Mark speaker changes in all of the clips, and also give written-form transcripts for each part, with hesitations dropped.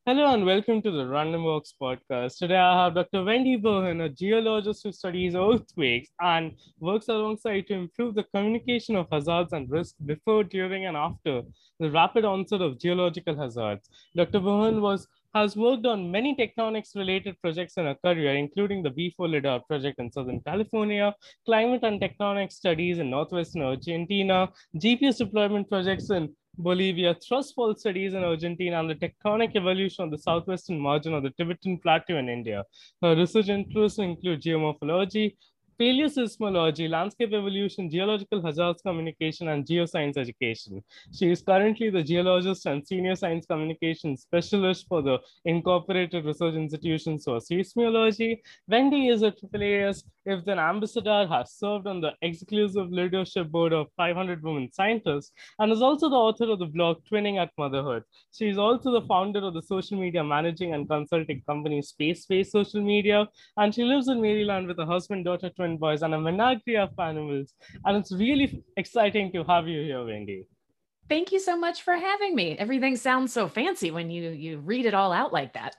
Speaker 1: Hello and welcome to the Random Walks podcast. Today I have Dr. Wendy Bohan, a geologist who studies earthquakes and works alongside to improve the communication of hazards and risks before, during, and after the rapid onset of geological hazards. Dr. Bohan has worked on many tectonics related projects in her career, including the B4 LIDAR project in Southern California, climate and tectonic studies in Northwestern Argentina, GPS deployment projects in Bolivia, thrust fault studies in Argentina, and the tectonic evolution of the southwestern margin of the Tibetan Plateau in India. Her research interests include geomorphology, paleoseismology, landscape evolution, geological hazards communication, and geoscience education. She is currently the geologist and senior science communication specialist for the Incorporated Research Institutions for Seismology. Wendy is a AAAS if an ambassador, has served on the exclusive leadership board of 500 women scientists, and is also the author of the blog Twinning at Motherhood. She is also the founder of the social media managing and consulting company Space Social Media, and she lives in Maryland with a husband, daughter, twin boys, and a menagerie of animals. And it's really exciting to have you here, Wendy.
Speaker 2: Thank you so much for having me. Everything sounds so fancy when you read it all out like that.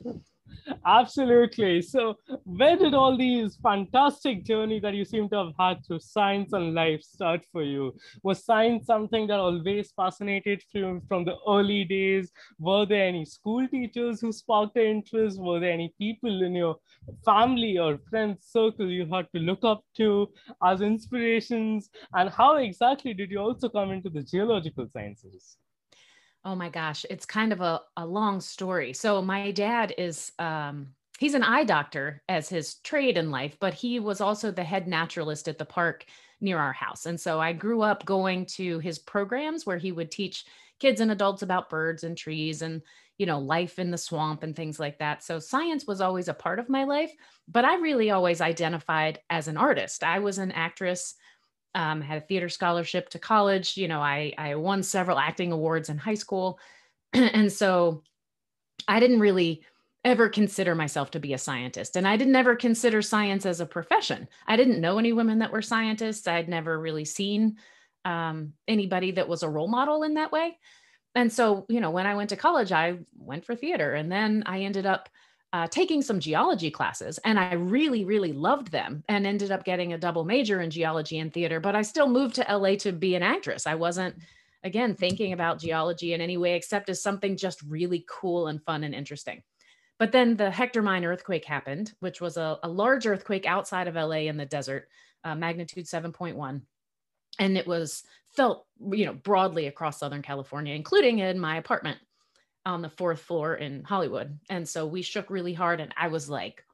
Speaker 1: Absolutely. So, where did all these fantastic journey that you seem to have had through science and life start for you? Was science something that always fascinated you from the early days? Were there any school teachers who sparked the interest? Were there any people in your family or friends circle you had to look up to as inspirations? And how exactly did you also come into the geological sciences?
Speaker 2: Oh my gosh, it's kind of a long story. So my dad is he's an eye doctor as his trade in life, but he was also the head naturalist at the park near our house. And so I grew up going to his programs where he would teach kids and adults about birds and trees and life in the swamp and things like that. So science was always a part of my life, but I really always identified as an artist. I was an actress, had a theater scholarship to college. I won several acting awards in high school. And so I didn't really ever consider myself to be a scientist. And I didn't ever consider science as a profession. I didn't know any women that were scientists. I'd never really seen anybody that was a role model in that way. And so, when I went to college, I went for theater. And then I ended up taking some geology classes, and I really, really loved them and ended up getting a double major in geology and theater. But I still moved to LA to be an actress. I wasn't, again, thinking about geology in any way except as something just really cool and fun and interesting. But then the Hector Mine earthquake happened, which was a large earthquake outside of LA in the desert, magnitude 7.1. And it was felt, broadly across Southern California, including in my apartment on the fourth floor in Hollywood. And so we shook really hard, and I was like,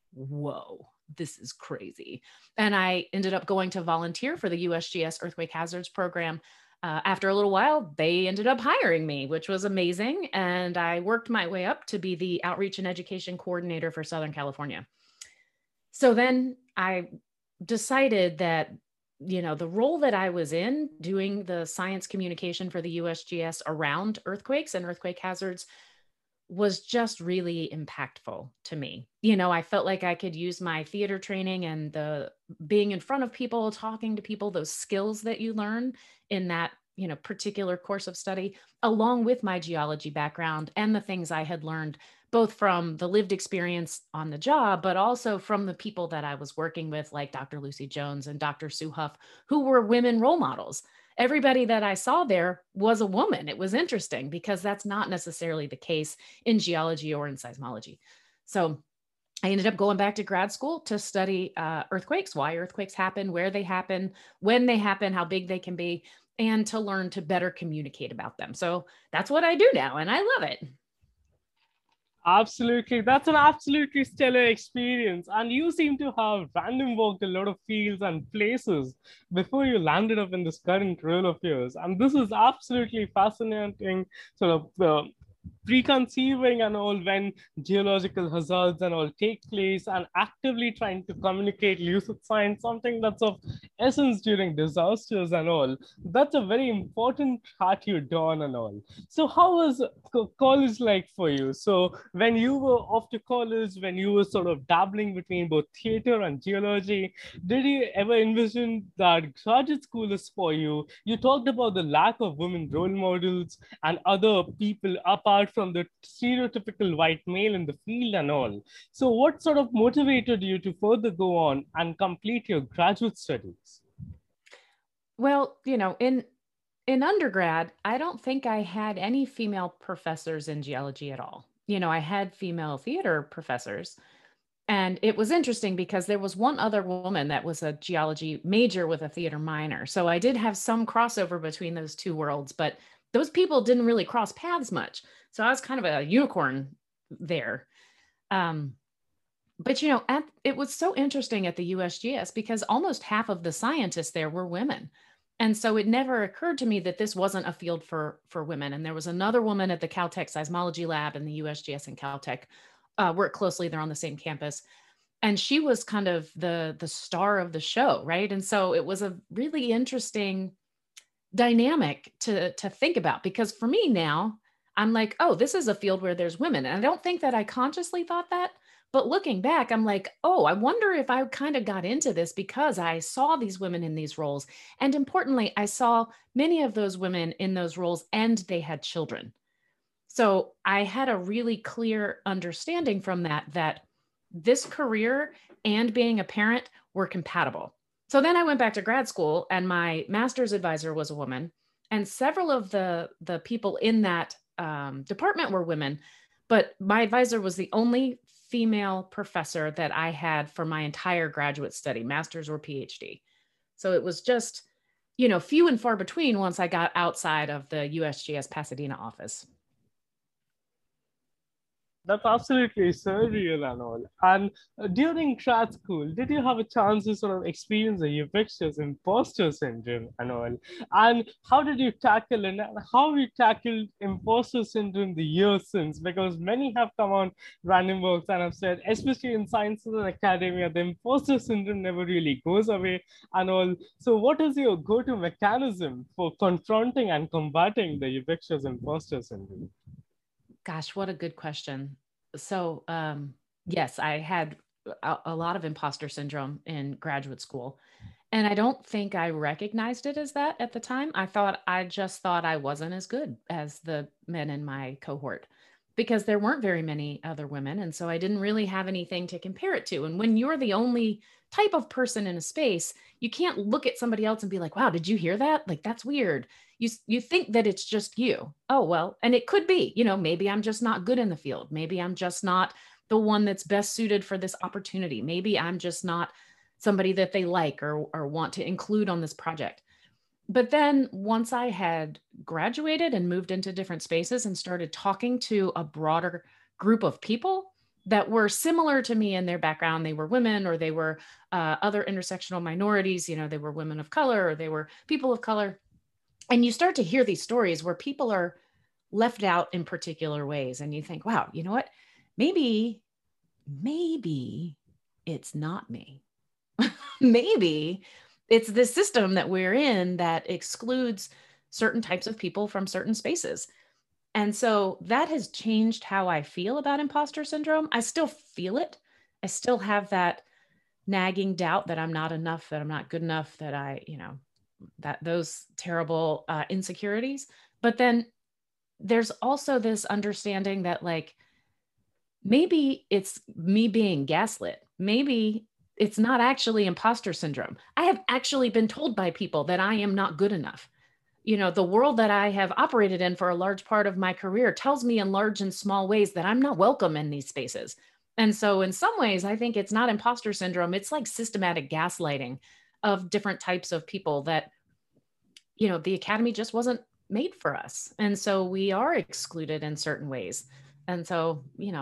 Speaker 2: whoa, this is crazy. And I ended up going to volunteer for the USGS Earthquake Hazards Program. After a little while, they ended up hiring me, which was amazing. And I worked my way up to be the outreach and education coordinator for Southern California. So then I decided that the role that I was in doing the science communication for the USGS around earthquakes and earthquake hazards was just really impactful to me. I felt like I could use my theater training and the being in front of people, talking to people, those skills that you learn in that, particular course of study, along with my geology background and the things I had learned both from the lived experience on the job, but also from the people that I was working with, like Dr. Lucy Jones and Dr. Sue Huff, who were women role models. Everybody that I saw there was a woman. It was interesting because that's not necessarily the case in geology or in seismology. So I ended up going back to grad school to study earthquakes, why earthquakes happen, where they happen, when they happen, how big they can be, and to learn to better communicate about them. So that's what I do now, and I love it.
Speaker 1: Absolutely. That's an absolutely stellar experience. And you seem to have random walked a lot of fields and places before you landed up in this current role of yours. And this is absolutely fascinating sort of preconceiving and all when geological hazards and all take place and actively trying to communicate use of science, something that's of essence during disasters and all. That's a very important part you done and all. So how was college like for you? So when you were off to college, when you were sort of dabbling between both theater and geology, did you ever envision that graduate school is for you? You talked about the lack of women role models and other people apart from the stereotypical white male in the field and all. So what sort of motivated you to further go on and complete your graduate studies?
Speaker 2: Well, in undergrad, I don't think I had any female professors in geology at all. I had female theater professors. And it was interesting because there was one other woman that was a geology major with a theater minor. So I did have some crossover between those two worlds, but those people didn't really cross paths much. So I was kind of a unicorn there. But it was so interesting at the USGS because almost half of the scientists there were women. And so it never occurred to me that this wasn't a field for women. And there was another woman at the Caltech seismology lab, and the USGS and Caltech work closely. They're on the same campus. And she was kind of the star of the show, right? And so it was a really interesting dynamic to think about, because for me now, I'm like, oh, this is a field where there's women. And I don't think that I consciously thought that. But looking back, I'm like, oh, I wonder if I kind of got into this because I saw these women in these roles. And importantly, I saw many of those women in those roles and they had children. So I had a really clear understanding from that this career and being a parent were compatible. So then I went back to grad school, and my master's advisor was a woman, and several of the people in that department were women, but my advisor was the only female professor that I had for my entire graduate study, master's or PhD. So it was just, few and far between once I got outside of the USGS Pasadena office.
Speaker 1: That's absolutely surreal and all. And during grad school, did you have a chance to sort of experience the ubiquitous imposter syndrome and all? And how did you tackle it? And how have you tackled imposter syndrome the years since? Because many have come on Random Works and have said, especially in sciences and academia, the imposter syndrome never really goes away and all. So what is your go-to mechanism for confronting and combating the ubiquitous imposter syndrome?
Speaker 2: Gosh, what a good question. So, yes, I had a lot of imposter syndrome in graduate school. And I don't think I recognized it as that at the time. I just thought I wasn't as good as the men in my cohort because there weren't very many other women. And so I didn't really have anything to compare it to. And when you're the only type of person in a space, you can't look at somebody else and be like, wow, did you hear that? Like, that's weird. You think that it's just you. Oh, well, and it could be, maybe I'm just not good in the field. Maybe I'm just not the one that's best suited for this opportunity. Maybe I'm just not somebody that they like or want to include on this project. But then once I had graduated and moved into different spaces and started talking to a broader group of people that were similar to me in their background, they were women or they were other intersectional minorities, they were women of color or they were people of color. And you start to hear these stories where people are left out in particular ways. And you think, wow, you know what? Maybe it's not me. Maybe it's the system that we're in that excludes certain types of people from certain spaces. And so that has changed how I feel about imposter syndrome. I still feel it. I still have that nagging doubt that I'm not enough, that I'm not good enough, that that those terrible insecurities. But then there's also this understanding that like, maybe it's me being gaslit. Maybe it's not actually imposter syndrome. I have actually been told by people that I am not good enough. The world that I have operated in for a large part of my career tells me in large and small ways that I'm not welcome in these spaces. And so in some ways, I think it's not imposter syndrome. It's like systematic gaslighting of different types of people that, the academy just wasn't made for us. And so we are excluded in certain ways. And so,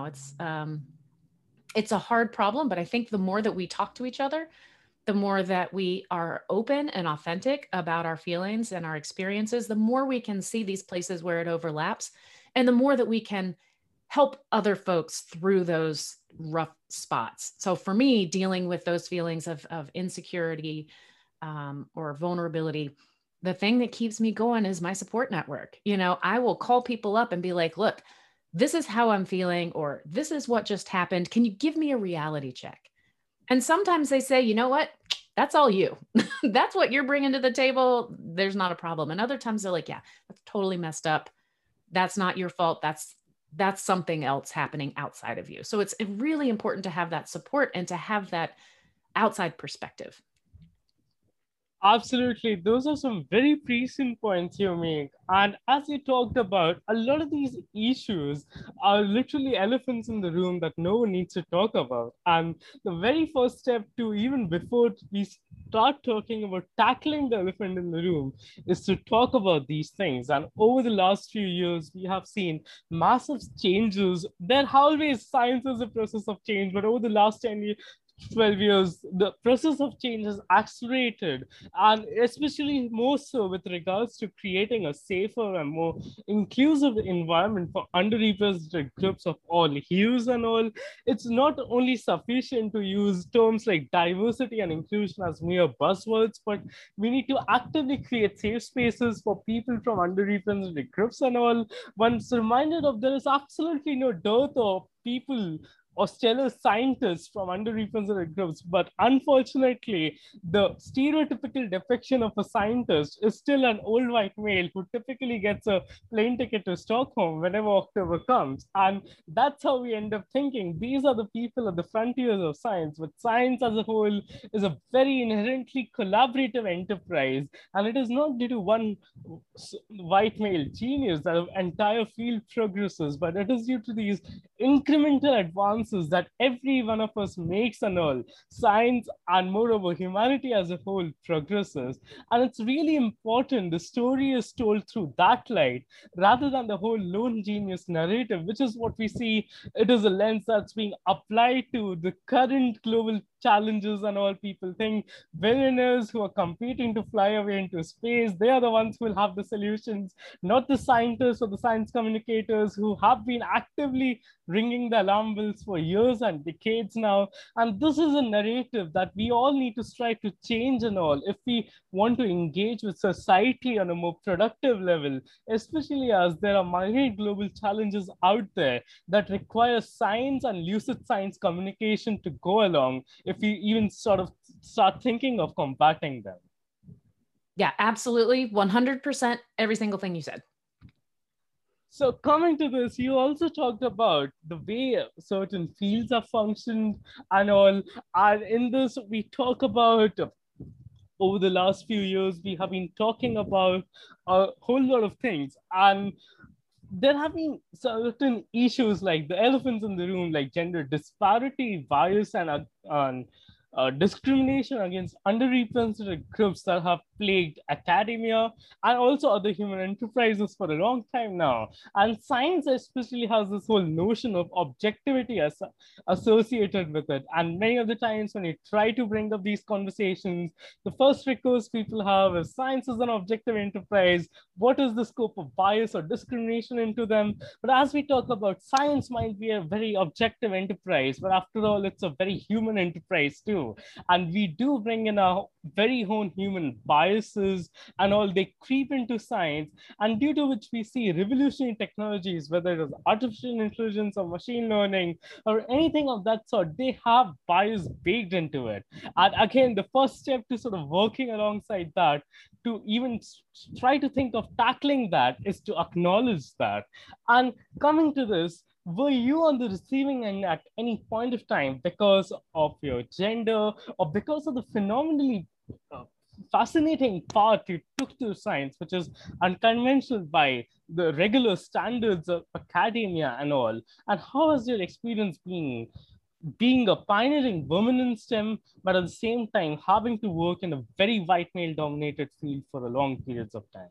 Speaker 2: it's a hard problem, but I think the more that we talk to each other, the more that we are open and authentic about our feelings and our experiences, the more we can see these places where it overlaps, and the more that we can help other folks through those rough spots. So for me, dealing with those feelings of insecurity or vulnerability, the thing that keeps me going is my support network. I will call people up and be like, look, this is how I'm feeling, or this is what just happened. Can you give me a reality check? And sometimes they say, you know what? That's all you. That's what you're bringing to the table. There's not a problem. And other times they're like, yeah, that's totally messed up. That's not your fault. That's that's something else happening outside of you. So it's really important to have that support and to have that outside perspective.
Speaker 1: Absolutely. Those are some very prescient points you make. And as you talked about, a lot of these issues are literally elephants in the room that no one needs to talk about. And the very first step to, even before we start talking about tackling the elephant in the room, is to talk about these things. And over the last few years, we have seen massive changes. There always science is a process of change, but over the last 10 years, 12 years, the process of change has accelerated, and especially more so with regards to creating a safer and more inclusive environment for underrepresented groups of all hues and all. It's not only sufficient to use terms like diversity and inclusion as mere buzzwords, but we need to actively create safe spaces for people from underrepresented groups and all. Once reminded of, there is absolutely no dearth of people or stellar scientists from underrepresented groups. But unfortunately, the stereotypical depiction of a scientist is still an old white male who typically gets a plane ticket to Stockholm whenever October comes. And that's how we end up thinking these are the people at the frontiers of science. But science as a whole is a very inherently collaborative enterprise. And it is not due to one white male genius that the entire field progresses, but it is due to these incremental advances that every one of us makes and all. Science and moreover humanity as a whole progresses. And it's really important the story is told through that light rather than the whole lone genius narrative, which is what we see. It is a lens that's being applied to the current global challenges and all. People think billionaires who are competing to fly away into space, they are the ones who will have the solutions, not the scientists or the science communicators who have been actively ringing the alarm bells for years and decades now. And this is a narrative that we all need to strive to change and all if we want to engage with society on a more productive level, especially as there are many global challenges out there that require science and lucid science communication to go along if we even sort of start thinking of combating them.
Speaker 2: Yeah, absolutely. 100% every single thing you said.
Speaker 1: So coming to this, you also talked about the way certain fields are functioned and all. And in this, we talk about over the last few years, we have been talking about a whole lot of things. And there have been certain issues like the elephants in the room, like gender disparity, bias, and discrimination against underrepresented groups that have plagued academia and also other human enterprises for a long time now. And science especially has this whole notion of objectivity associated with it. And many of the times when you try to bring up these conversations, the first recourse people have is science is an objective enterprise. What is the scope of bias or discrimination into them? But as we talk about, science might be a very objective enterprise, but after all, it's a very human enterprise too. And we do bring in our very own human biases and all, they creep into science, and due to which we see revolutionary technologies, whether it is artificial intelligence or machine learning or anything of that sort, they have bias baked into it. And again, the first step to sort of working alongside that, to even try to think of tackling that, is to acknowledge that. And coming to this, were you on the receiving end at any point of time because of your gender or because of the phenomenally fascinating path you took to science, which is unconventional by the regular standards of academia and all? And how has your experience been being a pioneering woman in STEM, but at the same time having to work in a very white male dominated field for a long periods of time?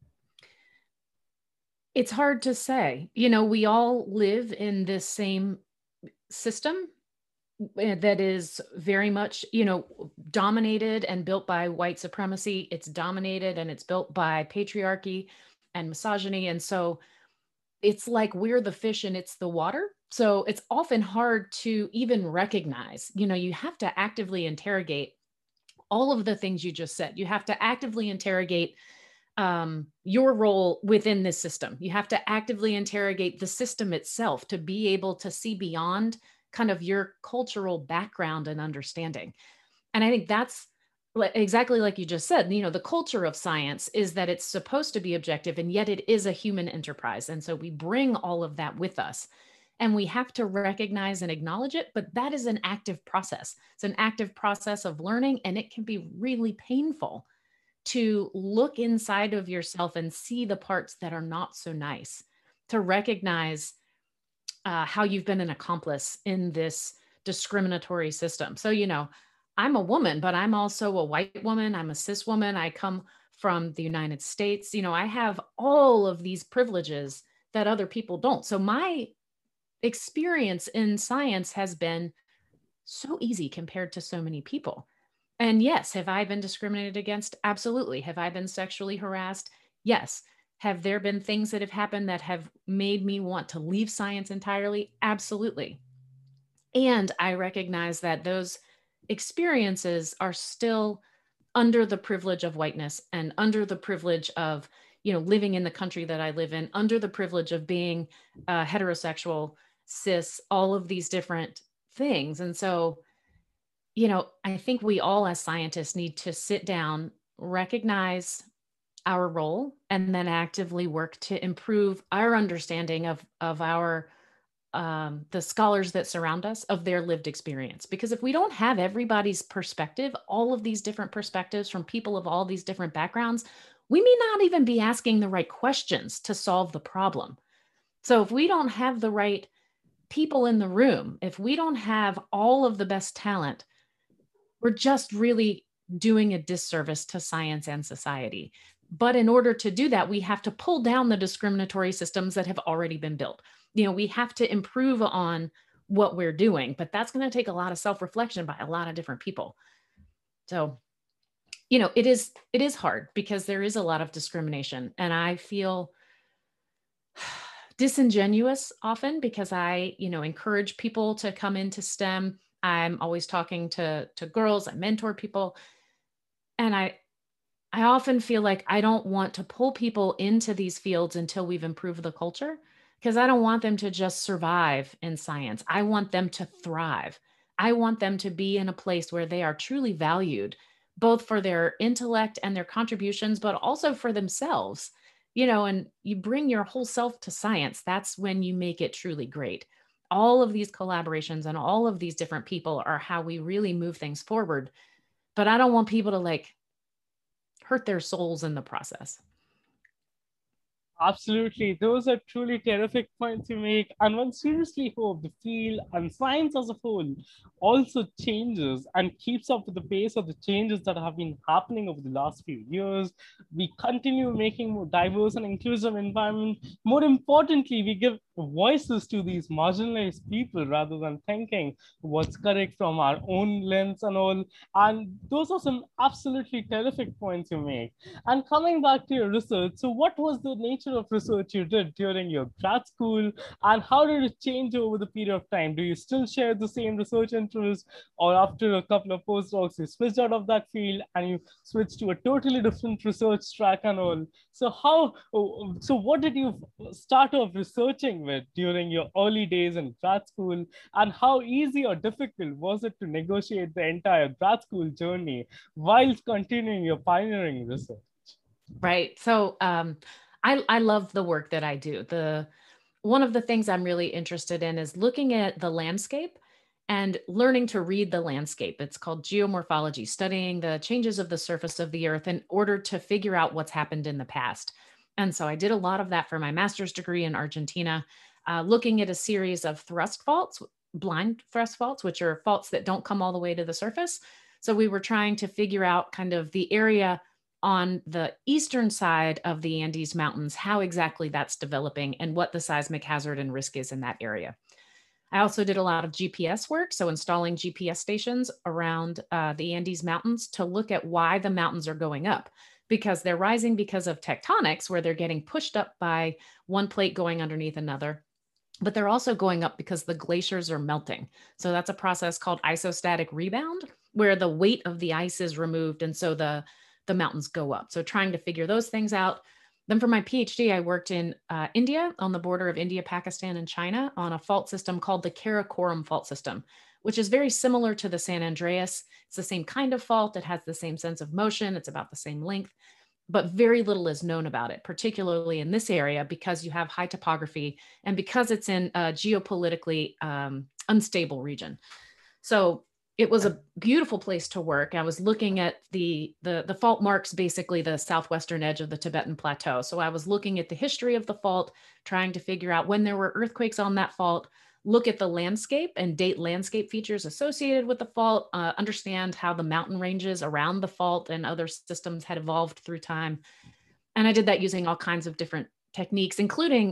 Speaker 2: It's hard to say. You know, we all live in this same system that is very much, you know, dominated and built by white supremacy. It's dominated and it's built by patriarchy and misogyny. And so it's like we're the fish and it's the water. So it's often hard to even recognize, you know, you have to actively interrogate all of the things you just said. You have to actively interrogate your role within this system. You have to actively interrogate the system itself to be able to see beyond kind of your cultural background and understanding. And I think that's Exactly like you just said, the culture of science is that it's supposed to be objective, and yet it is a human enterprise. And so we bring all of that with us, and we have to recognize and acknowledge it. But that is an active process. It's an active process of learning, and it can be really painful to look inside of yourself and see the parts that are not so nice, to recognize how you've been an accomplice in this discriminatory system. So, I'm a woman, but I'm also a white woman. I'm a cis woman. I come from the United States. I have all of these privileges that other people don't. So, my experience in science has been so easy compared to so many people. And yes, have I been discriminated against? Absolutely. Have I been sexually harassed? Yes. Have there been things that have happened that have made me want to leave science entirely? Absolutely. And I recognize that those experiences are still under the privilege of whiteness and under the privilege of, living in the country that I live in, under the privilege of being heterosexual, cis, all of these different things. And so, I think we all as scientists need to sit down, recognize our role, and then actively work to improve our understanding of our the scholars that surround us, of their lived experience. Because if we don't have everybody's perspective, all of these different perspectives from people of all these different backgrounds, we may not even be asking the right questions to solve the problem. So if we don't have the right people in the room, if we don't have all of the best talent, we're just really doing a disservice to science and society. But in order to do that, we have to pull down the discriminatory systems that have already been built. We have to improve on what we're doing, but that's going to take a lot of self-reflection by a lot of different people. So, it is hard because there is a lot of discrimination, and I feel disingenuous often because I, encourage people to come into STEM. I'm always talking to girls, I mentor people, and I often feel like I don't want to pull people into these fields until we've improved the culture, because I don't want them to just survive in science. I want them to thrive. I want them to be in a place where they are truly valued, both for their intellect and their contributions, but also for themselves. And you bring your whole self to science. That's when you make it truly great. All of these collaborations and all of these different people are how we really move things forward. But I don't want people to hurt their souls in the process.
Speaker 1: Absolutely. Those are truly terrific points you make. And one seriously hope the field and science as a whole also changes and keeps up with the pace of the changes that have been happening over the last few years. We continue making more diverse and inclusive environment. More importantly, we give voices to these marginalized people rather than thinking what's correct from our own lens and all. And those are some absolutely terrific points you make. And coming back to your research, so what was the nature of research you did during your grad school, and how did it change over the period of time? Do you still share the same research interest, or after a couple of postdocs, you switched out of that field and you switched to a totally different research track and all? So so what did you start off researching with during your early days in grad school, and how easy or difficult was it to negotiate the entire grad school journey whilst continuing your pioneering research?
Speaker 2: Right. So I love the work that I do. One of the things I'm really interested in is looking at the landscape and learning to read the landscape. It's called geomorphology, studying the changes of the surface of the earth in order to figure out what's happened in the past. And so I did a lot of that for my master's degree in Argentina, looking at a series of thrust faults, blind thrust faults, which are faults that don't come all the way to the surface. So we were trying to figure out kind of the area on the eastern side of the Andes Mountains, how exactly that's developing and what the seismic hazard and risk is in that area. I also did a lot of GPS work, so installing GPS stations around the Andes Mountains to look at why the mountains are going up, because they're rising because of tectonics, where they're getting pushed up by one plate going underneath another. But they're also going up because the glaciers are melting. So that's a process called isostatic rebound, where the weight of the ice is removed. And so the mountains go up. So trying to figure those things out. Then for my PhD, I worked in India, on the border of India, Pakistan, and China, on a fault system called the Karakoram fault system, which is very similar to the San Andreas. It's the same kind of fault. It has the same sense of motion. It's about the same length, but very little is known about it, particularly in this area, because you have high topography and because it's in a geopolitically unstable region. So it was a beautiful place to work. I was looking at the fault marks, basically the southwestern edge of the Tibetan Plateau. So I was looking at the history of the fault, trying to figure out when there were earthquakes on that fault, look at the landscape and date landscape features associated with the fault, understand how the mountain ranges around the fault and other systems had evolved through time. And I did that using all kinds of different techniques, including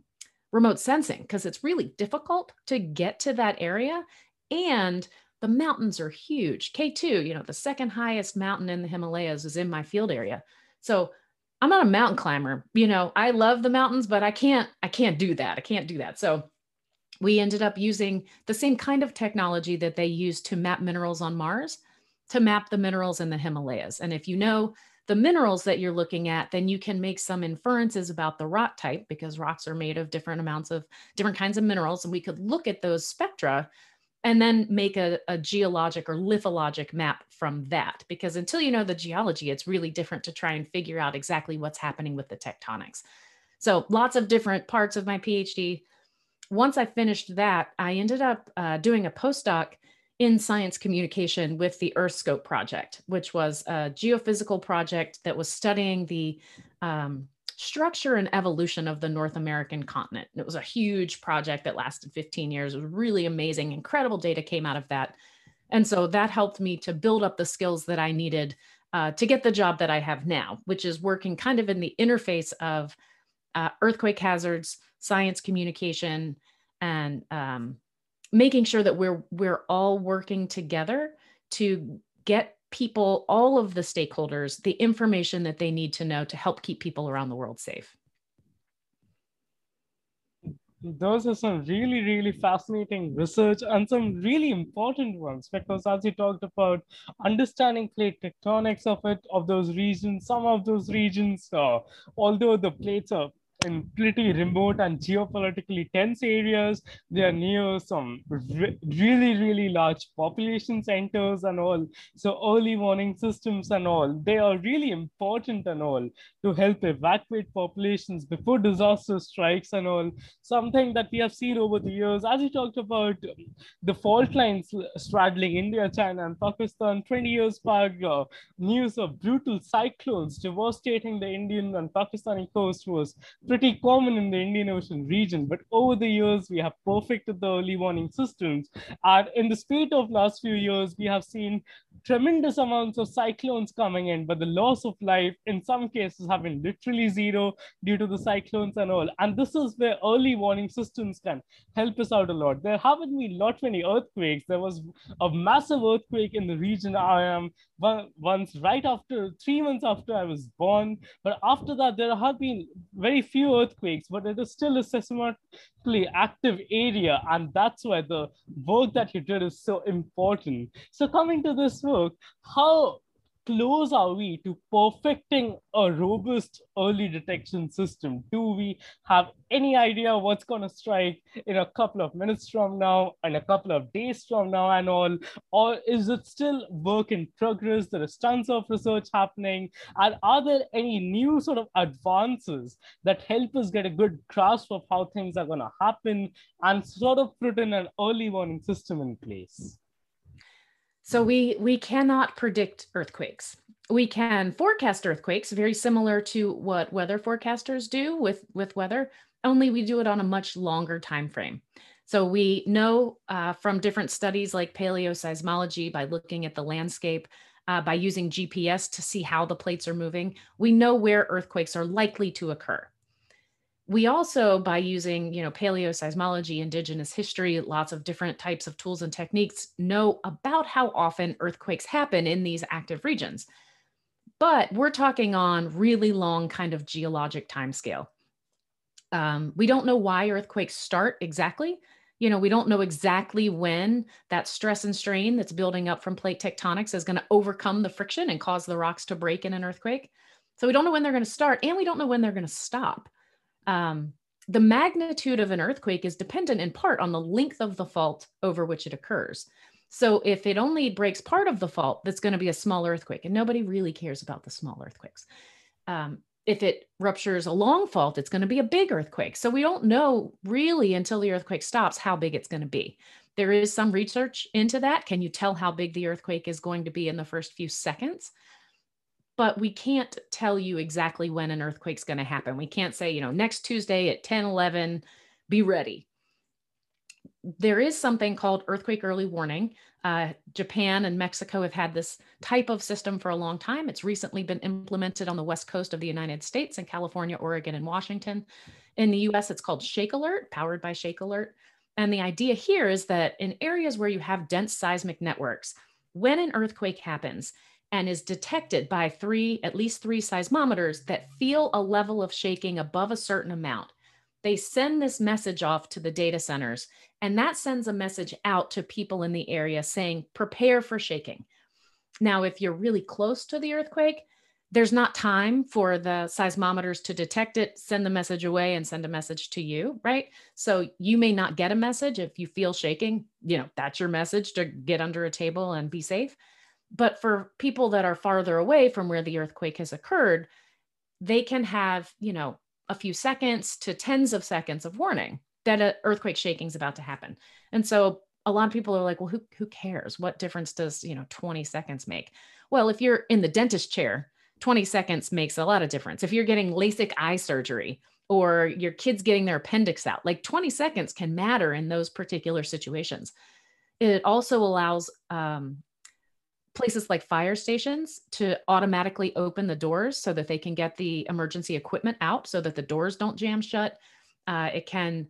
Speaker 2: remote sensing, because it's really difficult to get to that area. And the mountains are huge. K2, you know, the second highest mountain in the Himalayas is in my field area. So I'm not a mountain climber. You know, I love the mountains, but I can't do that. I can't do that. So we ended up using the same kind of technology that they use to map minerals on Mars to map the minerals in the Himalayas. And if you know the minerals that you're looking at, then you can make some inferences about the rock type, because rocks are made of different amounts of different kinds of minerals. And we could look at those spectra and then make a geologic or lithologic map from that. Because until you know the geology, it's really different to try and figure out exactly what's happening with the tectonics. So lots of different parts of my PhD. Once I finished that, I ended up doing a postdoc in science communication with the EarthScope project, which was a geophysical project that was studying the structure and evolution of the North American continent. It was a huge project that lasted 15 years. It was really amazing. Incredible data came out of that. And so that helped me to build up the skills that I needed to get the job that I have now, which is working kind of in the interface of earthquake hazards, science communication, and making sure that we're all working together to get people, all of the stakeholders, the information that they need to know to help keep people around the world safe.
Speaker 1: Those are some really, really fascinating research and some really important ones, because as you talked about understanding plate tectonics of those regions, some of those regions, although the plates are in pretty remote and geopolitically tense areas, they are near some really, really large population centers and all. So early warning systems and all, they are really important and all to help evacuate populations before disaster strikes and all. Something that we have seen over the years, as you talked about the fault lines straddling India, China, and Pakistan 20 years back, news of brutal cyclones devastating the Indian and Pakistani coast was pretty common in the Indian Ocean region. But over the years, we have perfected the early warning systems. And in the spate of last few years, we have seen tremendous amounts of cyclones coming in, but the loss of life in some cases have been literally zero due to the cyclones and all. And this is where early warning systems can help us out a lot. There haven't been not many earthquakes. There was a massive earthquake in the region I am once right after 3 months after I was born. But after that, there have been very few earthquakes, but it is still a seismically active area. And that's why the work that you did is so important. So coming to this work, how close are we to perfecting a robust early detection system? Do we have any idea what's going to strike in a couple of minutes from now and a couple of days from now and all? Or is it still work in progress? There is tons of research happening. And are there any new sort of advances that help us get a good grasp of how things are going to happen and sort of put in an early warning system in place?
Speaker 2: So we cannot predict earthquakes. We can forecast earthquakes, very similar to what weather forecasters do with weather, only we do it on a much longer time frame. So we know from different studies like paleoseismology, by looking at the landscape, by using GPS to see how the plates are moving, we know where earthquakes are likely to occur. We also, by using, paleoseismology, indigenous history, lots of different types of tools and techniques, know about how often earthquakes happen in these active regions. But we're talking on really long kind of geologic timescale. We don't know why earthquakes start exactly. We don't know exactly when that stress and strain that's building up from plate tectonics is going to overcome the friction and cause the rocks to break in an earthquake. So we don't know when they're going to start, and we don't know when they're going to stop. The magnitude of an earthquake is dependent in part on the length of the fault over which it occurs. So if it only breaks part of the fault, that's going to be a small earthquake, and nobody really cares about the small earthquakes. If it ruptures a long fault, it's going to be a big earthquake. So we don't know really until the earthquake stops how big it's going to be. There is some research into that. Can you tell how big the earthquake is going to be in the first few seconds? But we can't tell you exactly when an earthquake's going to happen. We can't say, next Tuesday at 10:11, be ready. There is something called earthquake early warning. Japan and Mexico have had this type of system for a long time. It's recently been implemented on the West Coast of the United States in California, Oregon, and Washington. In the US, it's called Shake Alert, powered by Shake Alert. And the idea here is that in areas where you have dense seismic networks, when an earthquake happens and is detected by at least three seismometers that feel a level of shaking above a certain amount, they send this message off to the data centers, and that sends a message out to people in the area saying, prepare for shaking. Now, if you're really close to the earthquake, there's not time for the seismometers to detect it, send the message away, and send a message to you, right? So you may not get a message if you feel shaking. That's your message to get under a table and be safe. But for people that are farther away from where the earthquake has occurred, they can have, a few seconds to tens of seconds of warning that an earthquake shaking is about to happen. And so a lot of people are like, well, who cares? What difference does, 20 seconds make? Well, if you're in the dentist chair, 20 seconds makes a lot of difference. If you're getting LASIK eye surgery or your kid's getting their appendix out, like 20 seconds can matter in those particular situations. It also allows places like fire stations to automatically open the doors so that they can get the emergency equipment out so that the doors don't jam shut. It can,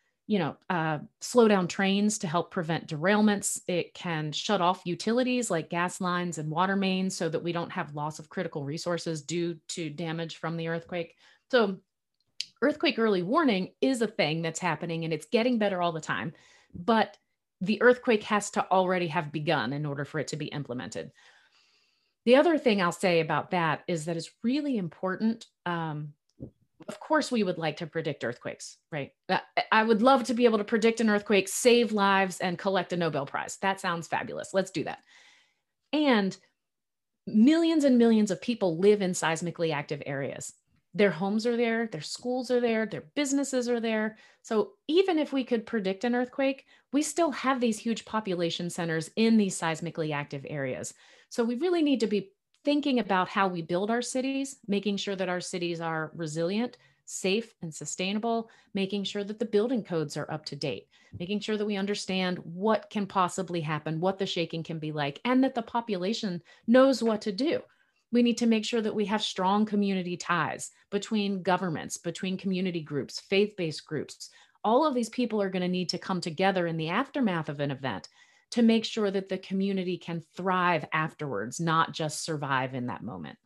Speaker 2: slow down trains to help prevent derailments. It can shut off utilities like gas lines and water mains so that we don't have loss of critical resources due to damage from the earthquake. So earthquake early warning is a thing that's happening, and it's getting better all the time. But the earthquake has to already have begun in order for it to be implemented. The other thing I'll say about that is that it's really important. Of course, we would like to predict earthquakes, right? I would love to be able to predict an earthquake, save lives, and collect a Nobel Prize. That sounds fabulous. Let's do that. And millions and millions of people live in seismically active areas. Their homes are there, their schools are there, their businesses are there. So even if we could predict an earthquake, we still have these huge population centers in these seismically active areas. So we really need to be thinking about how we build our cities, making sure that our cities are resilient, safe, and sustainable, making sure that the building codes are up to date, making sure that we understand what can possibly happen, what the shaking can be like, and that the population knows what to do. We need to make sure that we have strong community ties between governments, between community groups, faith-based groups. All of these people are going to need to come together in the aftermath of an event to make sure that the community can thrive afterwards, not just survive in that moment.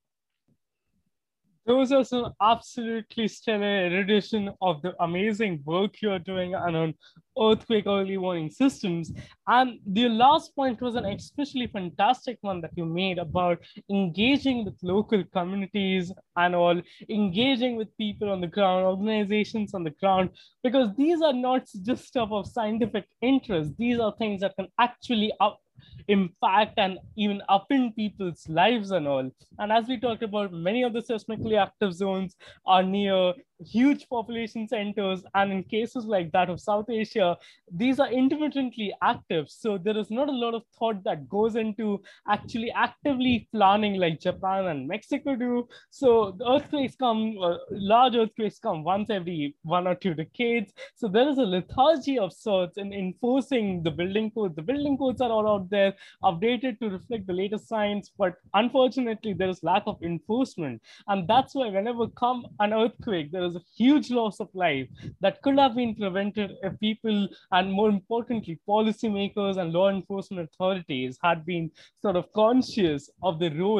Speaker 1: Those are some absolutely stellar erudition of the amazing work you're doing around earthquake early warning systems. And the last point was an especially fantastic one that you made about engaging with local communities and all, engaging with people on the ground, organizations on the ground, because these are not just stuff of scientific interest. These are things that can actually impact and even upend people's lives and all. And as we talked about, many of the seismically active zones are near huge population centers, and in cases like that of South Asia, these are intermittently active. So there is not a lot of thought that goes into actually actively planning like Japan and Mexico do. So the earthquakes come, large earthquakes come once every 1 or 2 decades. So there is a lethargy of sorts in enforcing the building codes. The building codes are all out there, updated to reflect the latest science, but unfortunately there is lack of enforcement. And that's why whenever come an earthquake, there is a huge loss of life that could have been prevented if people, and more importantly, policymakers and law enforcement authorities had been sort of conscious of the role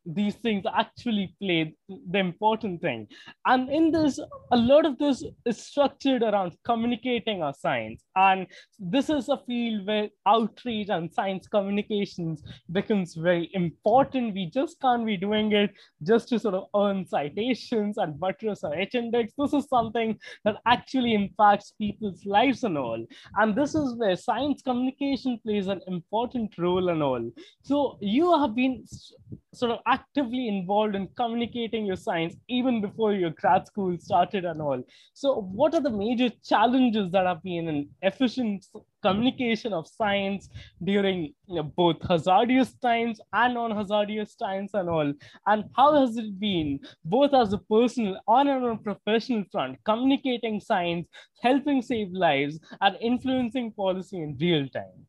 Speaker 1: these things actually play the important thing. And in this, a lot of this is structured around communicating our science. And this is a field where outreach and science communications becomes very important. We just can't be doing it just to sort of earn citations and buttress our H-index. This is something that actually impacts people's lives and all. And this is where science communication plays an important role and all. So you have been sort of actively involved in communicating your science even before your grad school started and all. So what are the major challenges that have been in efficient communication of science during both hazardous times and non-hazardous times and all? And how has it been, both as a personal and on a professional front, communicating science, helping save lives, and influencing policy in real time?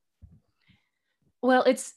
Speaker 2: Well, it's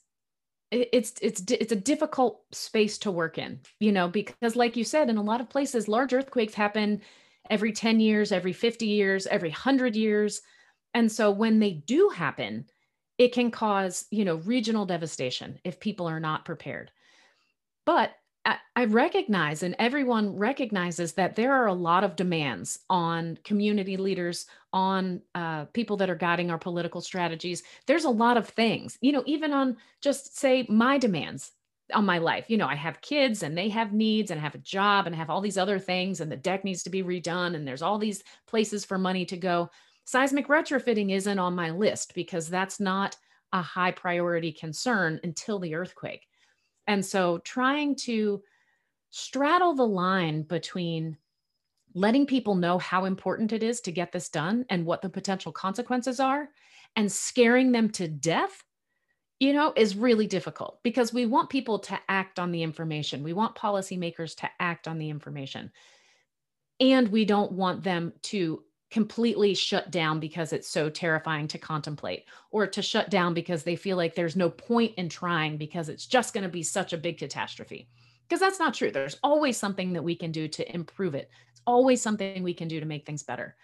Speaker 2: a difficult space to work in, because like you said, in a lot of places, large earthquakes happen every 10 years, every 50 years, every 100 years. And so when they do happen, it can cause, regional devastation if people are not prepared. But I recognize, and everyone recognizes, that there are a lot of demands on community leaders, on people that are guiding our political strategies. There's a lot of things, even on just say my demands on my life. I have kids and they have needs, and I have a job and I have all these other things, and the deck needs to be redone, and there's all these places for money to go. Seismic retrofitting isn't on my list because that's not a high priority concern until the earthquake. And so trying to straddle the line between letting people know how important it is to get this done and what the potential consequences are, and scaring them to death, is really difficult, because we want people to act on the information. We want policymakers to act on the information. And we don't want them to completely shut down because it's so terrifying to contemplate, or to shut down because they feel like there's no point in trying because it's just going to be such a big catastrophe. Because that's not true. There's always something that we can do to improve it. It's always something we can do to make things better.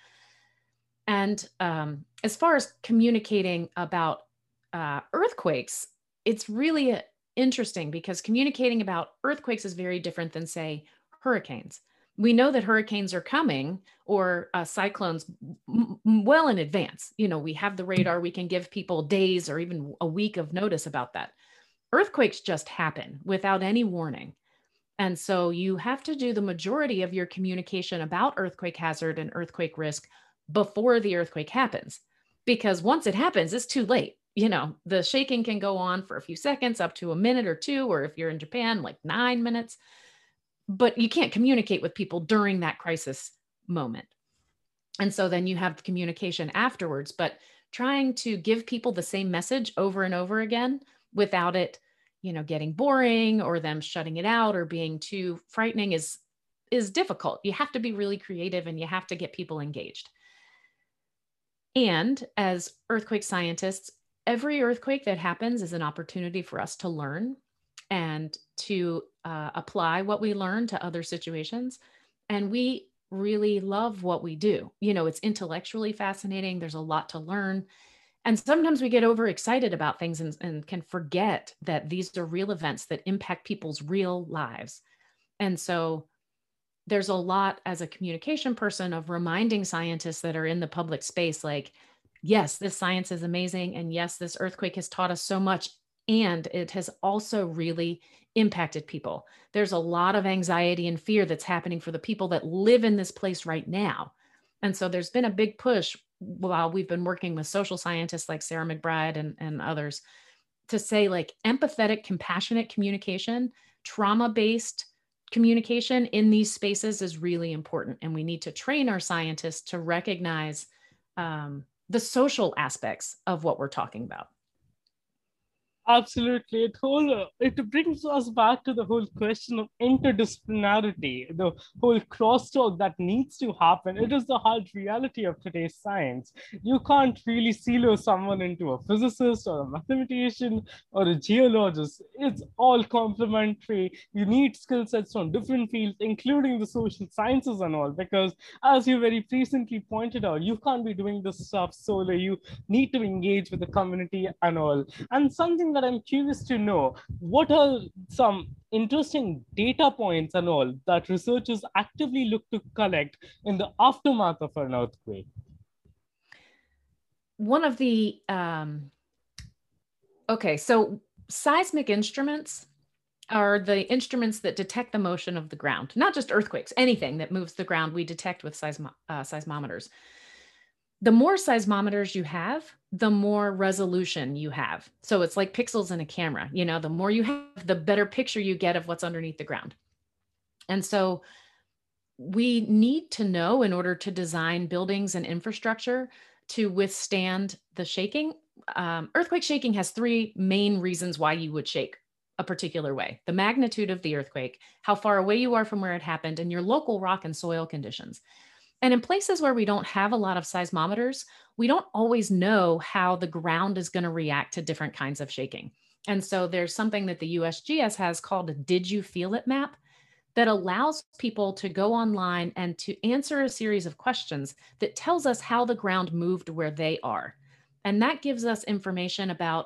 Speaker 2: And as far as communicating about earthquakes, it's really interesting, because communicating about earthquakes is very different than, say, hurricanes. We know that hurricanes are coming, or cyclones, well in advance. We have the radar. We can give people days or even a week of notice about that. Earthquakes just happen without any warning. And so you have to do the majority of your communication about earthquake hazard and earthquake risk before the earthquake happens, because once it happens, it's too late. The shaking can go on for a few seconds, up to a minute or two, or if you're in Japan, like 9 minutes. But you can't communicate with people during that crisis moment. And so then you have communication afterwards, but trying to give people the same message over and over again without it, getting boring or them shutting it out or being too frightening is difficult. You have to be really creative, and you have to get people engaged. And as earthquake scientists, every earthquake that happens is an opportunity for us to learn and to apply what we learn to other situations. And we really love what we do. It's intellectually fascinating. There's a lot to learn. And sometimes we get overexcited about things and can forget that these are real events that impact people's real lives. And so there's a lot, as a communication person, of reminding scientists that are in the public space, like, yes, this science is amazing. And yes, this earthquake has taught us so much. And it has also really impacted people. There's a lot of anxiety and fear that's happening for the people that live in this place right now. And so there's been a big push while we've been working with social scientists like Sarah McBride and others to say, like, empathetic, compassionate communication, trauma-based communication in these spaces is really important. And we need to train our scientists to recognize the social aspects of what we're talking about.
Speaker 1: Absolutely. It brings us back to the whole question of interdisciplinarity, the whole crosstalk that needs to happen. It is the hard reality of today's science. You can't really silo someone into a physicist or a mathematician or a geologist. It's all complementary. You need skill sets from different fields, including the social sciences and all, because as you very recently pointed out, you can't be doing this stuff solo. You need to engage with the community and all. And something that but I'm curious to know what are some interesting data points and all that researchers actively look to collect in the aftermath of an earthquake?
Speaker 2: One of the, okay, so seismic instruments are the instruments that detect the motion of the ground, not just earthquakes, anything that moves the ground, we detect with seismometers. The more seismometers you have, the more resolution you have. So it's like pixels in a camera, you know, the more you have, the better picture you get of what's underneath the ground. And so we need to know, in order to design buildings and infrastructure to withstand the shaking. Earthquake shaking has three main reasons why you would shake a particular way: the magnitude of the earthquake, how far away you are from where it happened, and your local rock and soil conditions. And in places where we don't have a lot of seismometers, we don't always know how the ground is going to react to different kinds of shaking. And so there's something that the USGS has called a Did You Feel It map that allows people to go online and to answer a series of questions that tells us how the ground moved where they are. And that gives us information about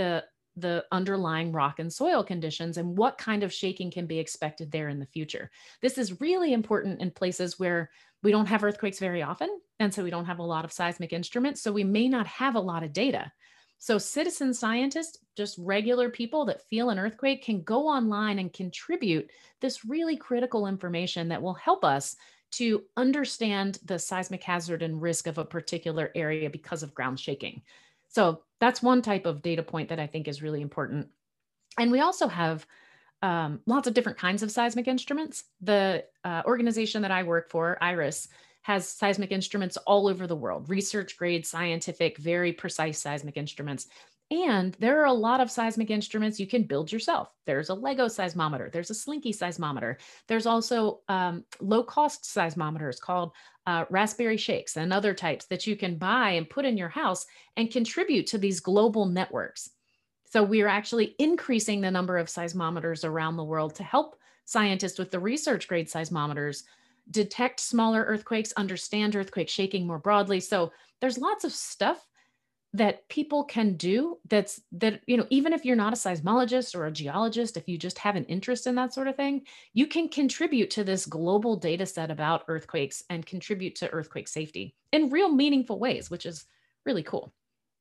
Speaker 2: the underlying rock and soil conditions and what kind of shaking can be expected there in the future. This is really important in places where we don't have earthquakes very often, and so we don't have a lot of seismic instruments, so we may not have a lot of data. So citizen scientists, just regular people that feel an earthquake, can go online and contribute this really critical information that will help us to understand the seismic hazard and risk of a particular area because of ground shaking. So that's one type of data point that I think is really important. And we also have lots of different kinds of seismic instruments. The organization that I work for, IRIS, has seismic instruments all over the world, research grade, scientific, very precise seismic instruments. And there are a lot of seismic instruments you can build yourself. There's a Lego seismometer, there's a Slinky seismometer. There's also low-cost seismometers called Raspberry Shakes and other types that you can buy and put in your house and contribute to these global networks. So we are actually increasing the number of seismometers around the world to help scientists with the research grade seismometers detect smaller earthquakes, understand earthquake shaking more broadly. So there's lots of stuff that people can do that, you know, even if you're not a seismologist or a geologist, if you just have an interest in that sort of thing, you can contribute to this global data set about earthquakes and contribute to earthquake safety in real meaningful ways, which is really cool.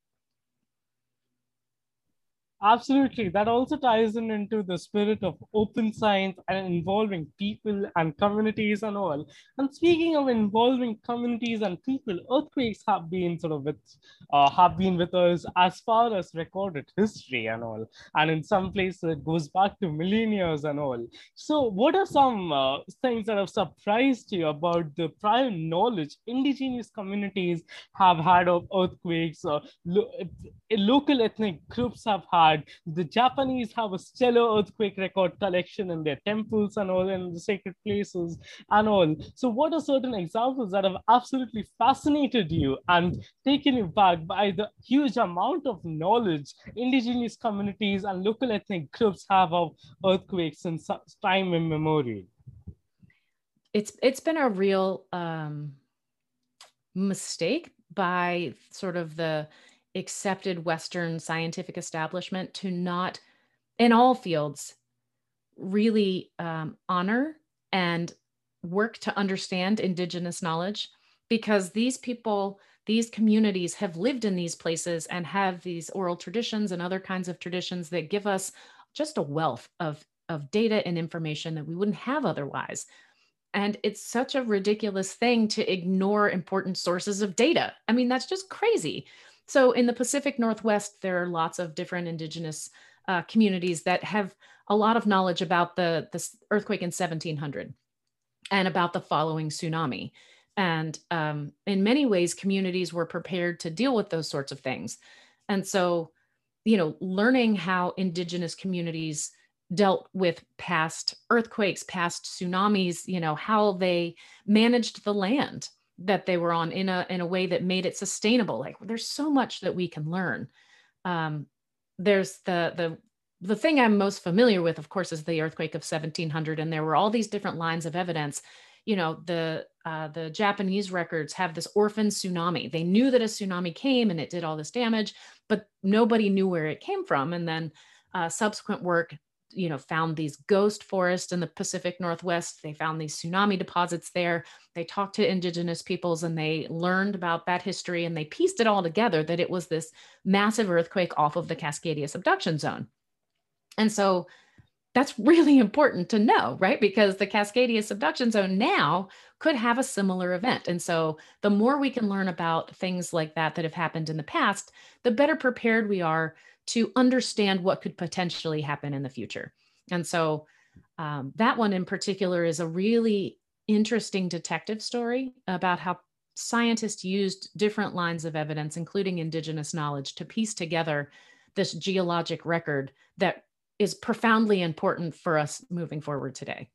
Speaker 1: Absolutely. That also ties in into the spirit of open science and involving people and communities and all. And speaking of involving communities and people, earthquakes have been with us as far as recorded history and all. And in some places, it goes back to millennia and all. So, what are some things that have surprised you about the prior knowledge indigenous communities have had of earthquakes? Local ethnic groups have had. The Japanese have a stellar earthquake record collection in their temples and all, in the sacred places and all. So, what are certain examples that have absolutely fascinated you and taken you back by the huge amount of knowledge indigenous communities and local ethnic groups have of earthquakes since time immemorial?
Speaker 2: It's been a real mistake by sort of the accepted Western scientific establishment to not, in all fields, really honor and work to understand indigenous knowledge, because these people, these communities have lived in these places and have these oral traditions and other kinds of traditions that give us just a wealth of data and information that we wouldn't have otherwise. And it's such a ridiculous thing to ignore important sources of data. I mean, that's just crazy. So in the Pacific Northwest, there are lots of different indigenous communities that have a lot of knowledge about the earthquake in 1700 and about the following tsunami. And in many ways, communities were prepared to deal with those sorts of things. And so, you know, learning how indigenous communities dealt with past earthquakes, past tsunamis, you know, how they managed the land that they were on in a way that made it sustainable. Like, there's so much that we can learn. There's the thing I'm most familiar with, of course, is the earthquake of 1700, and there were all these different lines of evidence. the Japanese records have this orphan tsunami. They knew that a tsunami came and it did all this damage, but nobody knew where it came from. And then subsequent work, found these ghost forests in the Pacific Northwest. They found these tsunami deposits there. They talked to indigenous peoples and they learned about that history, and they pieced it all together that it was this massive earthquake off of the Cascadia subduction zone. And so that's really important to know, right? Because the Cascadia subduction zone now could have a similar event. And so the more we can learn about things like that have happened in the past, the better prepared we are to understand what could potentially happen in the future. And so that one in particular is a really interesting detective story about how scientists used different lines of evidence, including indigenous knowledge, to piece together this geologic record that is profoundly important for us moving forward today.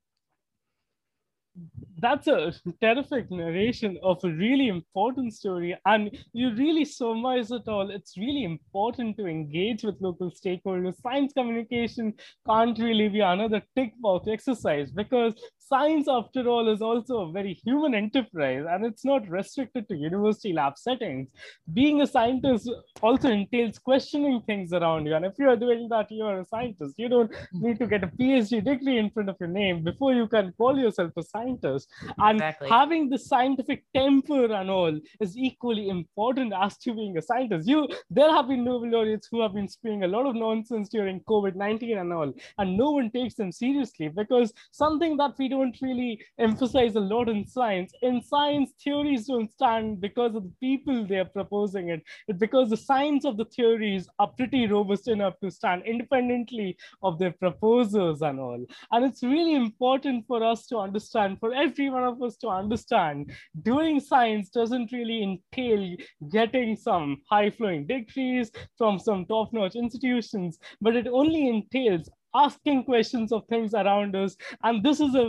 Speaker 1: That's a terrific narration of a really important story, and you really surmise it all. It's really important to engage with local stakeholders. Science communication can't really be another tick box exercise, because science, after all, is also a very human enterprise, and it's not restricted to university lab settings. Being a scientist also entails questioning things around you, and if you are doing that, you are a scientist. You don't need to get a PhD degree in front of your name before you can call yourself a scientist. And
Speaker 2: Exactly.
Speaker 1: having the scientific temper and all is equally important as to being a scientist. There have been Nobel laureates who have been spewing a lot of nonsense during COVID-19 and all, and no one takes them seriously, because something that we don't really emphasize a lot in science, theories don't stand because of the people they are proposing it. It's because the science of the theories are pretty robust enough to stand independently of their proposers and all. And it's really important for us to understand, for every one of us to understand, doing science doesn't really entail getting some high-flowing degrees from some top-notch institutions, but it only entails asking questions of things around us. And this is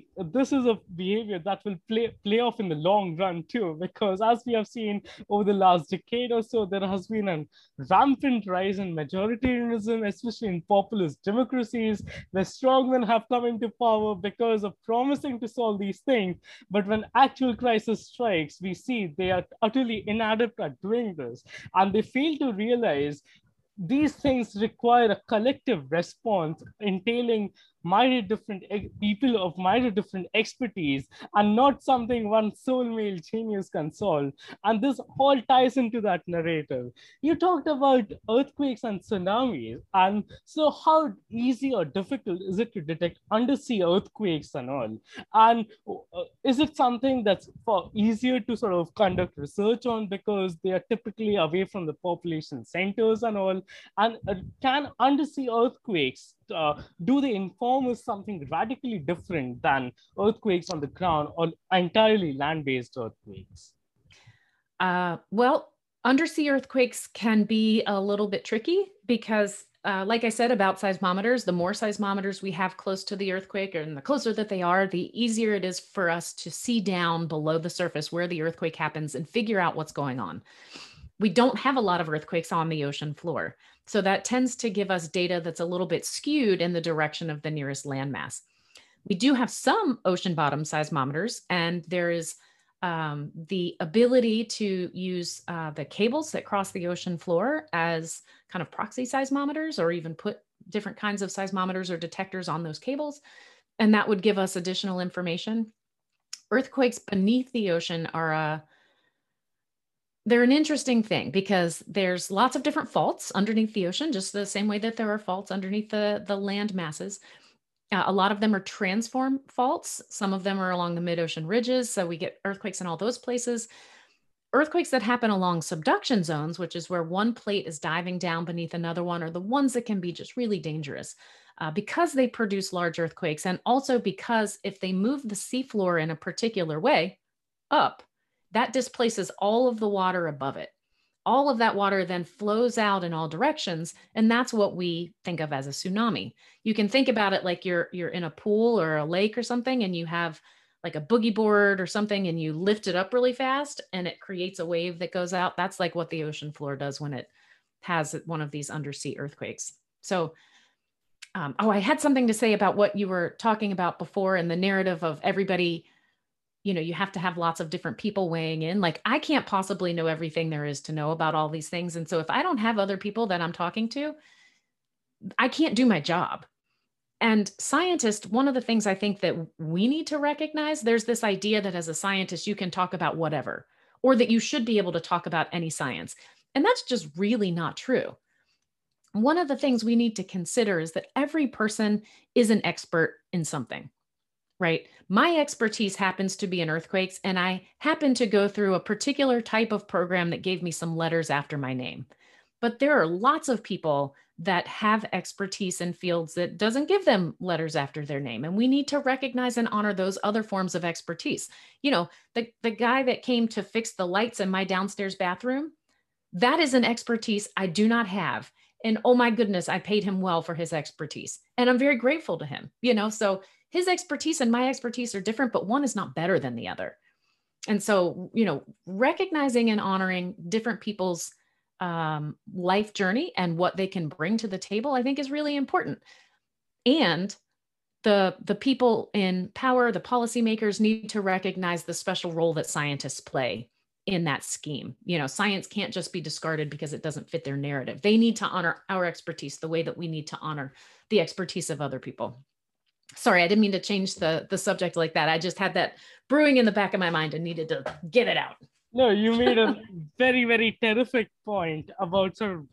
Speaker 1: a behavior that will play off in the long run too, because as we have seen over the last decade or so, there has been a rampant rise in majoritarianism, especially in populist democracies, where strongmen have come into power because of promising to solve these things. But when actual crisis strikes, we see they are utterly inadequate at doing this, and they fail to realize these things require a collective response entailing myriad different people of myriad different expertise, and not something one sole male genius can solve. And this all ties into that narrative. You talked about earthquakes and tsunamis, and so how easy or difficult is it to detect undersea earthquakes and all? And is it something that's easier to sort of conduct research on because they are typically away from the population centers and all? And can undersea earthquakes, do they inform us something radically different than earthquakes on the ground or entirely land-based earthquakes?
Speaker 2: Well, undersea earthquakes can be a little bit tricky because, like I said about seismometers, the more seismometers we have close to the earthquake, and the closer that they are, the easier it is for us to see down below the surface where the earthquake happens and figure out what's going on. We don't have a lot of earthquakes on the ocean floor. So that tends to give us data that's a little bit skewed in the direction of the nearest landmass. We do have some ocean bottom seismometers, and there is the ability to use the cables that cross the ocean floor as kind of proxy seismometers, or even put different kinds of seismometers or detectors on those cables. And that would give us additional information. Earthquakes beneath the ocean are they're an interesting thing because there's lots of different faults underneath the ocean, just the same way that there are faults underneath the land masses. A lot of them are transform faults. Some of them are along the mid-ocean ridges. So we get earthquakes in all those places. Earthquakes that happen along subduction zones, which is where one plate is diving down beneath another one, are the ones that can be just really dangerous because they produce large earthquakes. And also because if they move the seafloor in a particular way up, that displaces all of the water above it. All of that water then flows out in all directions. And that's what we think of as a tsunami. You can think about it like you're in a pool or a lake or something, and you have like a boogie board or something, and you lift it up really fast and it creates a wave that goes out. That's like what the ocean floor does when it has one of these undersea earthquakes. So I had something to say about what you were talking about before and the narrative of everybody, you have to have lots of different people weighing in. Like, I can't possibly know everything there is to know about all these things. And so if I don't have other people that I'm talking to, I can't do my job. And scientists, one of the things I think that we need to recognize, there's this idea that as a scientist, you can talk about whatever, or that you should be able to talk about any science. And that's just really not true. One of the things we need to consider is that every person is an expert in something, right? My expertise happens to be in earthquakes, and I happen to go through a particular type of program that gave me some letters after my name. But there are lots of people that have expertise in fields that doesn't give them letters after their name. And we need to recognize and honor those other forms of expertise. The guy that came to fix the lights in my downstairs bathroom, that is an expertise I do not have. And oh my goodness, I paid him well for his expertise. And I'm very grateful to him, so his expertise and my expertise are different, but one is not better than the other. And so, recognizing and honoring different people's life journey and what they can bring to the table, I think is really important. And the people in power, the policymakers, need to recognize the special role that scientists play in that scheme. Science can't just be discarded because it doesn't fit their narrative. They need to honor our expertise the way that we need to honor the expertise of other people. Sorry, I didn't mean to change the subject like that. I just had that brewing in the back of my mind and needed to get it out.
Speaker 1: No, you made a very, very terrific point about sort of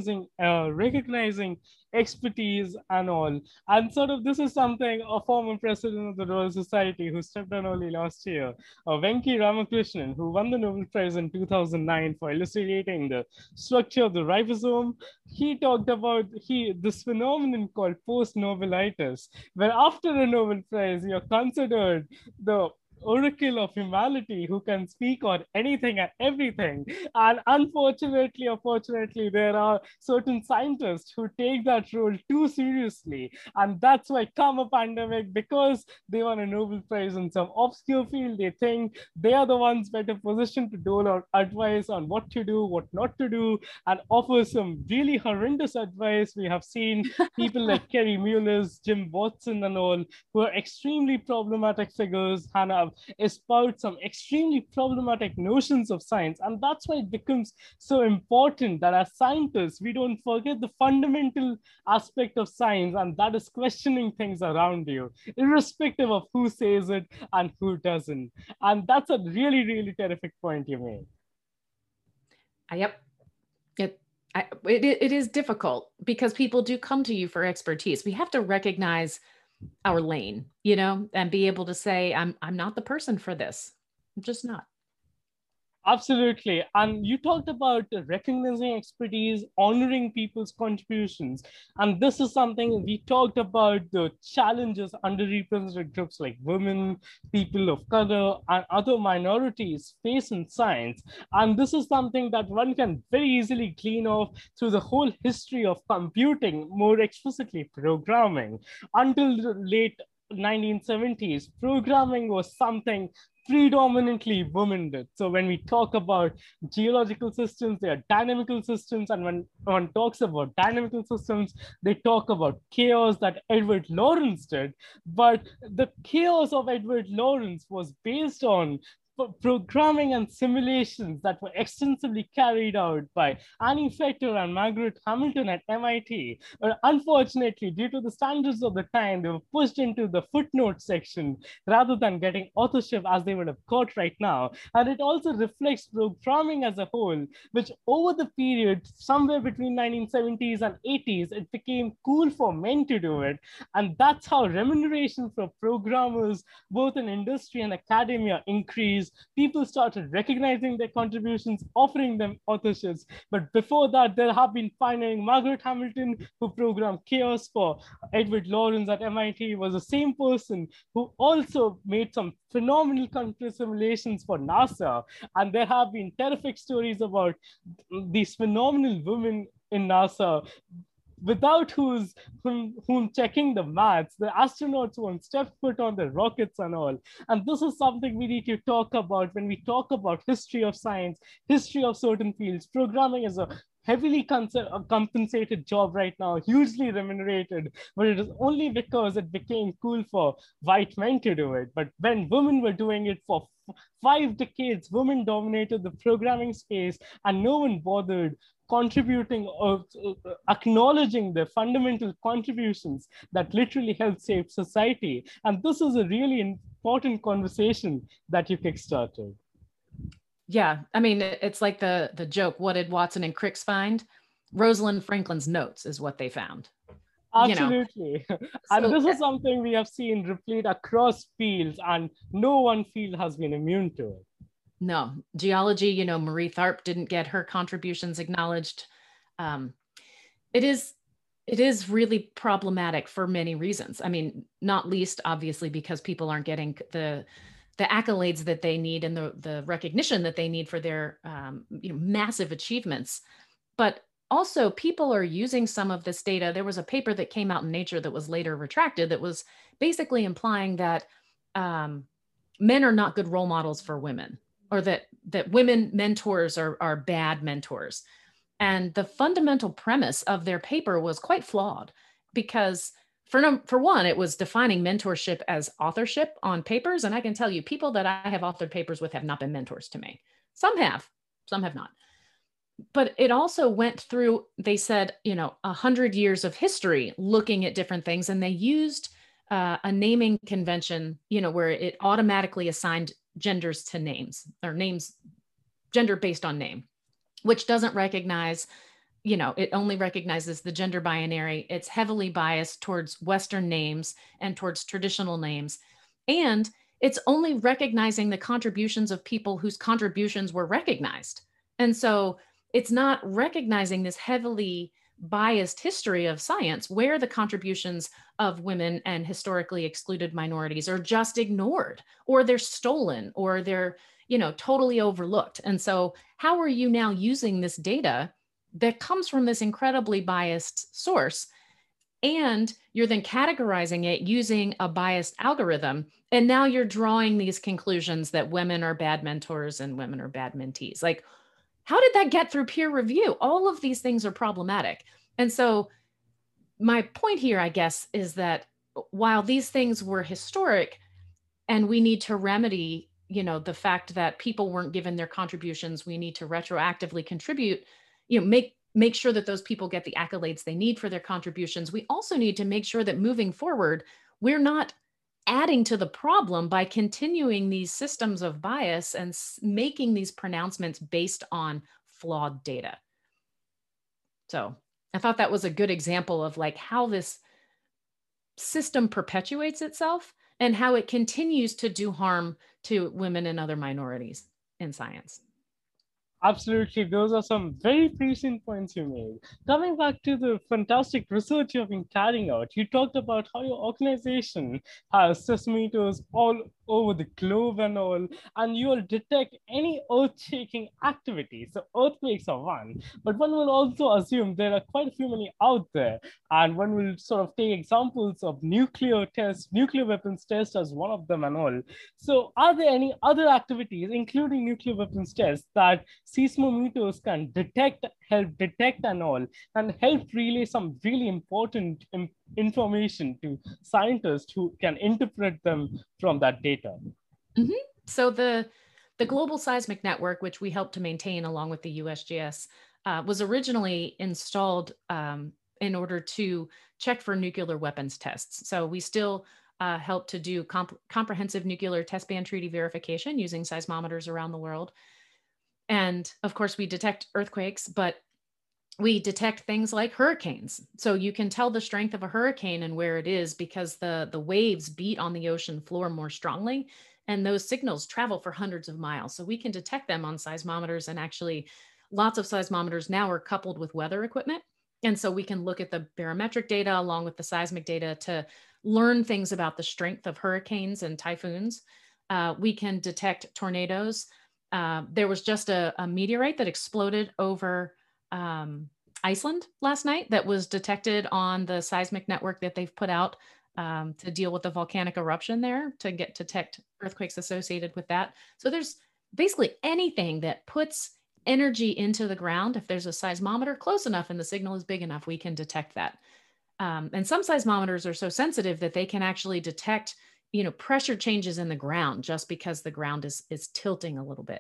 Speaker 1: recognizing expertise and all. And sort of this is something a former president of the Royal Society who stepped down only last year, Venki Ramakrishnan, who won the Nobel Prize in 2009 for illustrating the structure of the ribosome, he talked about this phenomenon called post-Nobelitis, where after a Nobel Prize, you're considered the oracle of humanity who can speak on anything and everything. And unfortunately or fortunately, there are certain scientists who take that role too seriously. And that's why come a pandemic, because they won a Nobel Prize in some obscure field, they think they are the ones better positioned to dole out advice on what to do, what not to do, and offer some really horrendous advice. We have seen people like Kerry Mullis, Jim Watson and all, who are extremely problematic figures and have espoused some extremely problematic notions of science. And that's why it becomes so important that as scientists, we don't forget the fundamental aspect of science, and that is questioning things around you, irrespective of who says it and who doesn't. And that's a really, really terrific point you made.
Speaker 2: Yep. It is difficult because people do come to you for expertise. We have to recognize our lane, and be able to say, I'm not the person for this. I'm just not.
Speaker 1: Absolutely. And you talked about recognizing expertise, honoring people's contributions. And this is something we talked about, the challenges underrepresented groups like women, people of color, and other minorities face in science. And this is something that one can very easily glean off through the whole history of computing, more explicitly programming. Until the late 1970s, programming was something predominantly women did. So when we talk about geological systems, they are dynamical systems. And when one talks about dynamical systems, they talk about chaos that Edward Lorenz did. But the chaos of Edward Lorenz was based on programming and simulations that were extensively carried out by Annie Fetter and Margaret Hamilton at MIT. But unfortunately, due to the standards of the time, they were pushed into the footnote section rather than getting authorship as they would have got right now. And it also reflects programming as a whole, which over the period, somewhere between 1970s and 80s, it became cool for men to do it. And that's how remuneration for programmers, both in industry and academia, increased. People started recognizing their contributions, offering them authorships. But before that, there have been pioneering Margaret Hamilton, who programmed chaos for Edward Lorenz at MIT, was the same person who also made some phenomenal computer simulations for NASA. And there have been terrific stories about these phenomenal women in NASA, without whom checking the maths, the astronauts won't step foot on the rockets and all. And this is something we need to talk about when we talk about history of science, history of certain fields. Programming is a heavily compensated job right now, hugely remunerated, but it is only because it became cool for white men to do it. But when women were doing it for 5 decades, women dominated the programming space, and no one bothered contributing or acknowledging the fundamental contributions that literally help save society. And this is a really important conversation that you kickstarted.
Speaker 2: Yeah, I mean, it's like the joke, what did Watson and Crick find? Rosalind Franklin's notes is what they found.
Speaker 1: Absolutely. And
Speaker 2: So
Speaker 1: this is something we have seen replete across fields, and no one field has been immune to it.
Speaker 2: no, geology, Marie Tharp didn't get her contributions acknowledged. It is really problematic for many reasons. I mean, not least obviously because people aren't getting the accolades that they need and the recognition that they need for their massive achievements. But also people are using some of this data. There was a paper that came out in Nature that was later retracted that was basically implying that men are not good role models for women, or that women mentors are bad mentors. And the fundamental premise of their paper was quite flawed because for one, it was defining mentorship as authorship on papers. And I can tell you, people that I have authored papers with have not been mentors to me. Some have not. But it also went through, they said, 100 years of history looking at different things. And they used a naming convention, where it automatically assigned genders to names, or names, gender based on name, which doesn't recognize, it only recognizes the gender binary. It's heavily biased towards Western names and towards traditional names. And it's only recognizing the contributions of people whose contributions were recognized. And so it's not recognizing this heavily biased history of science where the contributions of women and historically excluded minorities are just ignored, or they're stolen, or they're totally overlooked. And so how are you now using this data that comes from this incredibly biased source, and you're then categorizing it using a biased algorithm, and now you're drawing these conclusions that women are bad mentors and women are bad mentees? Like, how did that get through peer review? All of these things are problematic. And so my point here, I guess, is that while these things were historic and we need to remedy, the fact that people weren't given their contributions, we need to retroactively contribute, make sure that those people get the accolades they need for their contributions. We also need to make sure that moving forward, we're not adding to the problem by continuing these systems of bias and making these pronouncements based on flawed data. So I thought that was a good example of like how this system perpetuates itself and how it continues to do harm to women and other minorities in science.
Speaker 1: Absolutely, those are some very prescient points you made. Coming back to the fantastic research you've been carrying out, you talked about how your organization has seismometers all over the globe and all, and you will detect any earth-shaking activity. So earthquakes are one, but one will also assume there are quite a few many out there, and one will sort of take examples of nuclear tests, nuclear weapons tests as one of them and all. So are there any other activities, including nuclear weapons tests, that seismometers can help detect and all, and help relay some really important information to scientists who can interpret them from that data?
Speaker 2: Mm-hmm. So the Global Seismic Network, which we helped to maintain along with the USGS, was originally installed in order to check for nuclear weapons tests. So we still help to do comprehensive nuclear test ban treaty verification using seismometers around the world. And of course, we detect earthquakes, but we detect things like hurricanes. So you can tell the strength of a hurricane and where it is because the waves beat on the ocean floor more strongly. And those signals travel for hundreds of miles. So we can detect them on seismometers. And actually, lots of seismometers now are coupled with weather equipment. And so we can look at the barometric data along with the seismic data to learn things about the strength of hurricanes and typhoons. We can detect tornadoes. There was just a meteorite that exploded over Iceland last night that was detected on the seismic network that they've put out to deal with the volcanic eruption there to detect earthquakes associated with that. So there's basically anything that puts energy into the ground, if there's a seismometer close enough and the signal is big enough, we can detect that. And some seismometers are so sensitive that they can actually detect, pressure changes in the ground just because the ground is tilting a little bit.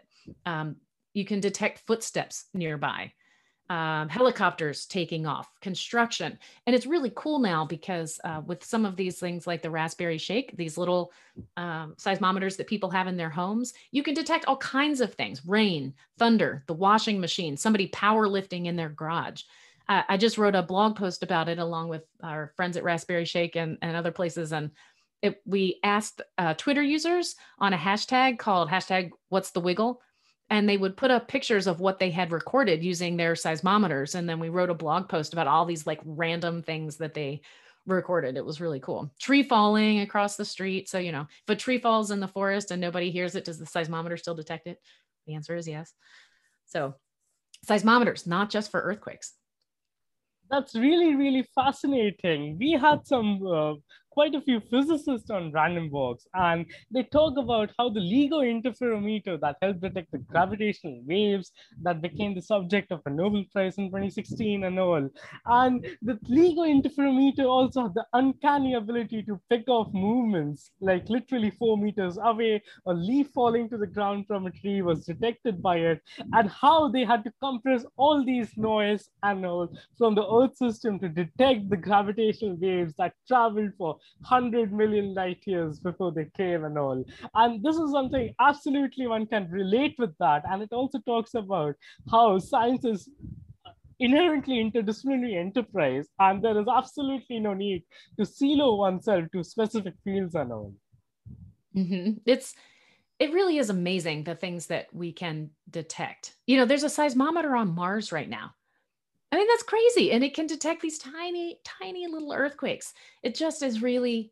Speaker 2: You can detect footsteps nearby, helicopters taking off, construction. And it's really cool now because with some of these things like the Raspberry Shake, these little seismometers that people have in their homes, you can detect all kinds of things: rain, thunder, the washing machine, somebody powerlifting in their garage. I just wrote a blog post about it along with our friends at Raspberry Shake and other places. And we asked Twitter users on a hashtag called #What's the Wiggle? And they would put up pictures of what they had recorded using their seismometers. And then we wrote a blog post about all these like random things that they recorded. It was really cool. Tree falling across the street. So, if a tree falls in the forest and nobody hears it, does the seismometer still detect it? The answer is yes. So seismometers, not just for earthquakes.
Speaker 1: That's really, really fascinating. We had quite a few physicists on Random Walks, and they talk about how the LIGO interferometer that helped detect the gravitational waves that became the subject of a Nobel Prize in 2016 and all. And the LIGO interferometer also had the uncanny ability to pick off movements, like literally 4 meters away, a leaf falling to the ground from a tree was detected by it, and how they had to compress all these noise and all from the Earth system to detect the gravitational waves that traveled for 100 million light years before they came and all. And this is something absolutely one can relate with that. And it also talks about how science is inherently interdisciplinary enterprise, and there is absolutely no need to silo oneself to specific fields and all.
Speaker 2: Mm-hmm. It really is amazing the things that we can detect. There's a seismometer on Mars right now. I mean, that's crazy. And it can detect these tiny, tiny little earthquakes. It just is really,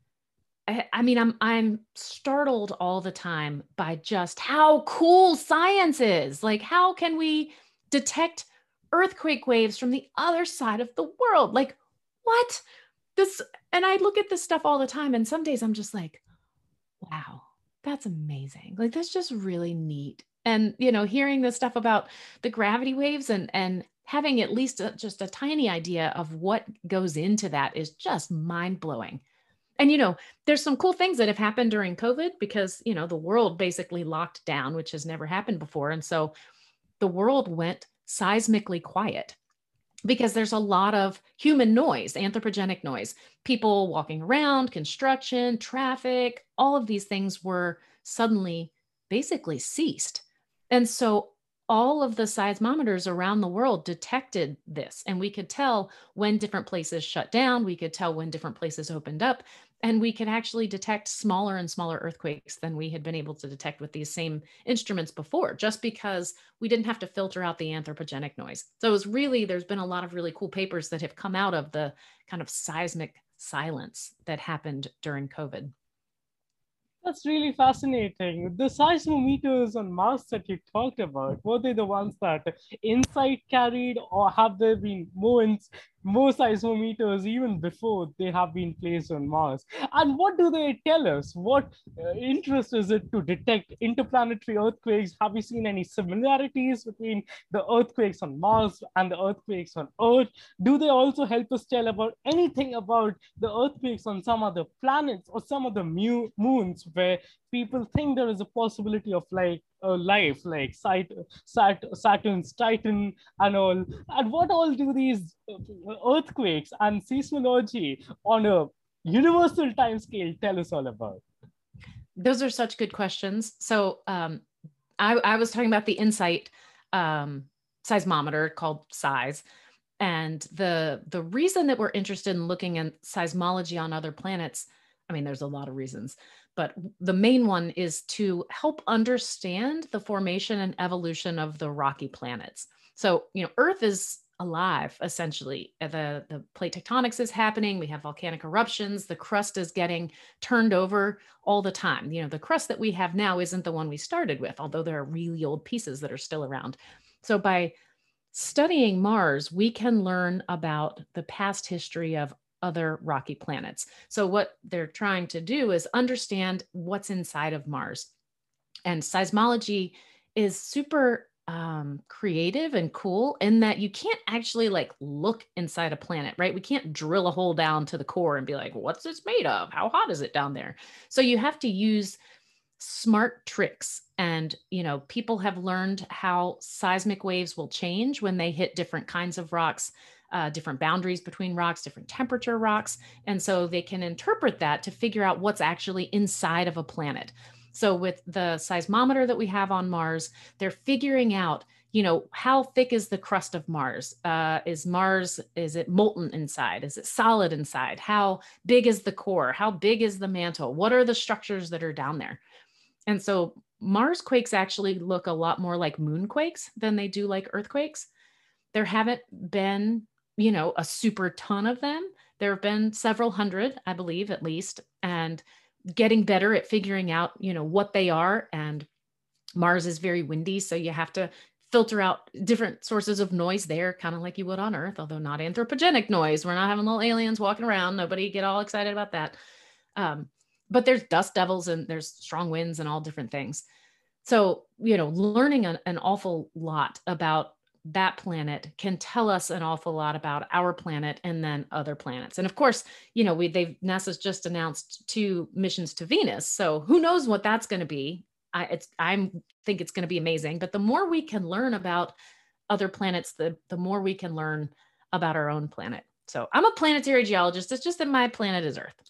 Speaker 2: I mean, I'm startled all the time by just how cool science is. Like, how can we detect earthquake waves from the other side of the world? Like, what? And I look at this stuff all the time, and some days I'm just like, wow, that's amazing. Like, that's just really neat. And, hearing this stuff about the gravity waves and having at least just a tiny idea of what goes into that is just mind blowing. And, there's some cool things that have happened during COVID because, the world basically locked down, which has never happened before. And so the world went seismically quiet because there's a lot of human noise, anthropogenic noise, people walking around, construction, traffic, all of these things were suddenly basically ceased. And so all of the seismometers around the world detected this, and we could tell when different places shut down, we could tell when different places opened up, and we could actually detect smaller and smaller earthquakes than we had been able to detect with these same instruments before, just because we didn't have to filter out the anthropogenic noise. So there's been a lot of really cool papers that have come out of the kind of seismic silence that happened during COVID.
Speaker 1: That's really fascinating. The seismometers on Mars that you talked about, were they the ones that InSight carried, or have there been more seismometers even before they have been placed on Mars? And what do they tell us? What interest is it to detect interplanetary earthquakes? Have you seen any similarities between the earthquakes on Mars and the earthquakes on Earth? Do they also help us tell about anything about the earthquakes on some other planets or some other moons where people think there is a possibility of like life, like Saturn's Titan and all? And what all do these earthquakes and seismology on a universal time scale tell us all about?
Speaker 2: Those are such good questions. So I was talking about the InSight seismometer called SEIS. And the reason that we're interested in looking at seismology on other planets, I mean, there's a lot of reasons, but the main one is to help understand the formation and evolution of the rocky planets. So, Earth is alive, essentially. The plate tectonics is happening. We have volcanic eruptions. The crust is getting turned over all the time. The crust that we have now isn't the one we started with, although there are really old pieces that are still around. So by studying Mars, we can learn about the past history of other rocky planets. So what they're trying to do is understand what's inside of Mars. And seismology is super creative and cool in that you can't actually like look inside a planet, right? We can't drill a hole down to the core and be like, what's this made of? How hot is it down there? So you have to use smart tricks. And, people have learned how seismic waves will change when they hit different kinds of rocks, different boundaries between rocks, different temperature rocks. And so they can interpret that to figure out what's actually inside of a planet. So with the seismometer that we have on Mars, they're figuring out, how thick is the crust of Mars? Is it molten inside? Is it solid inside? How big is the core? How big is the mantle? What are the structures that are down there? And so Mars quakes actually look a lot more like moonquakes than they do like earthquakes. There haven't been, a super ton of them. There have been several hundred, I believe, at least, and getting better at figuring out, what they are. And Mars is very windy, so you have to filter out different sources of noise there, kind of like you would on Earth, although not anthropogenic noise. We're not having little aliens walking around. Nobody get all excited about that. But there's dust devils and there's strong winds and all different things. So, learning an awful lot about that planet can tell us an awful lot about our planet and then other planets. And of course, NASA's just announced 2 missions to Venus. So who knows what that's going to be? I think it's going to be amazing. But the more we can learn about other planets, the more we can learn about our own planet. So I'm a planetary geologist. It's just that my planet is Earth.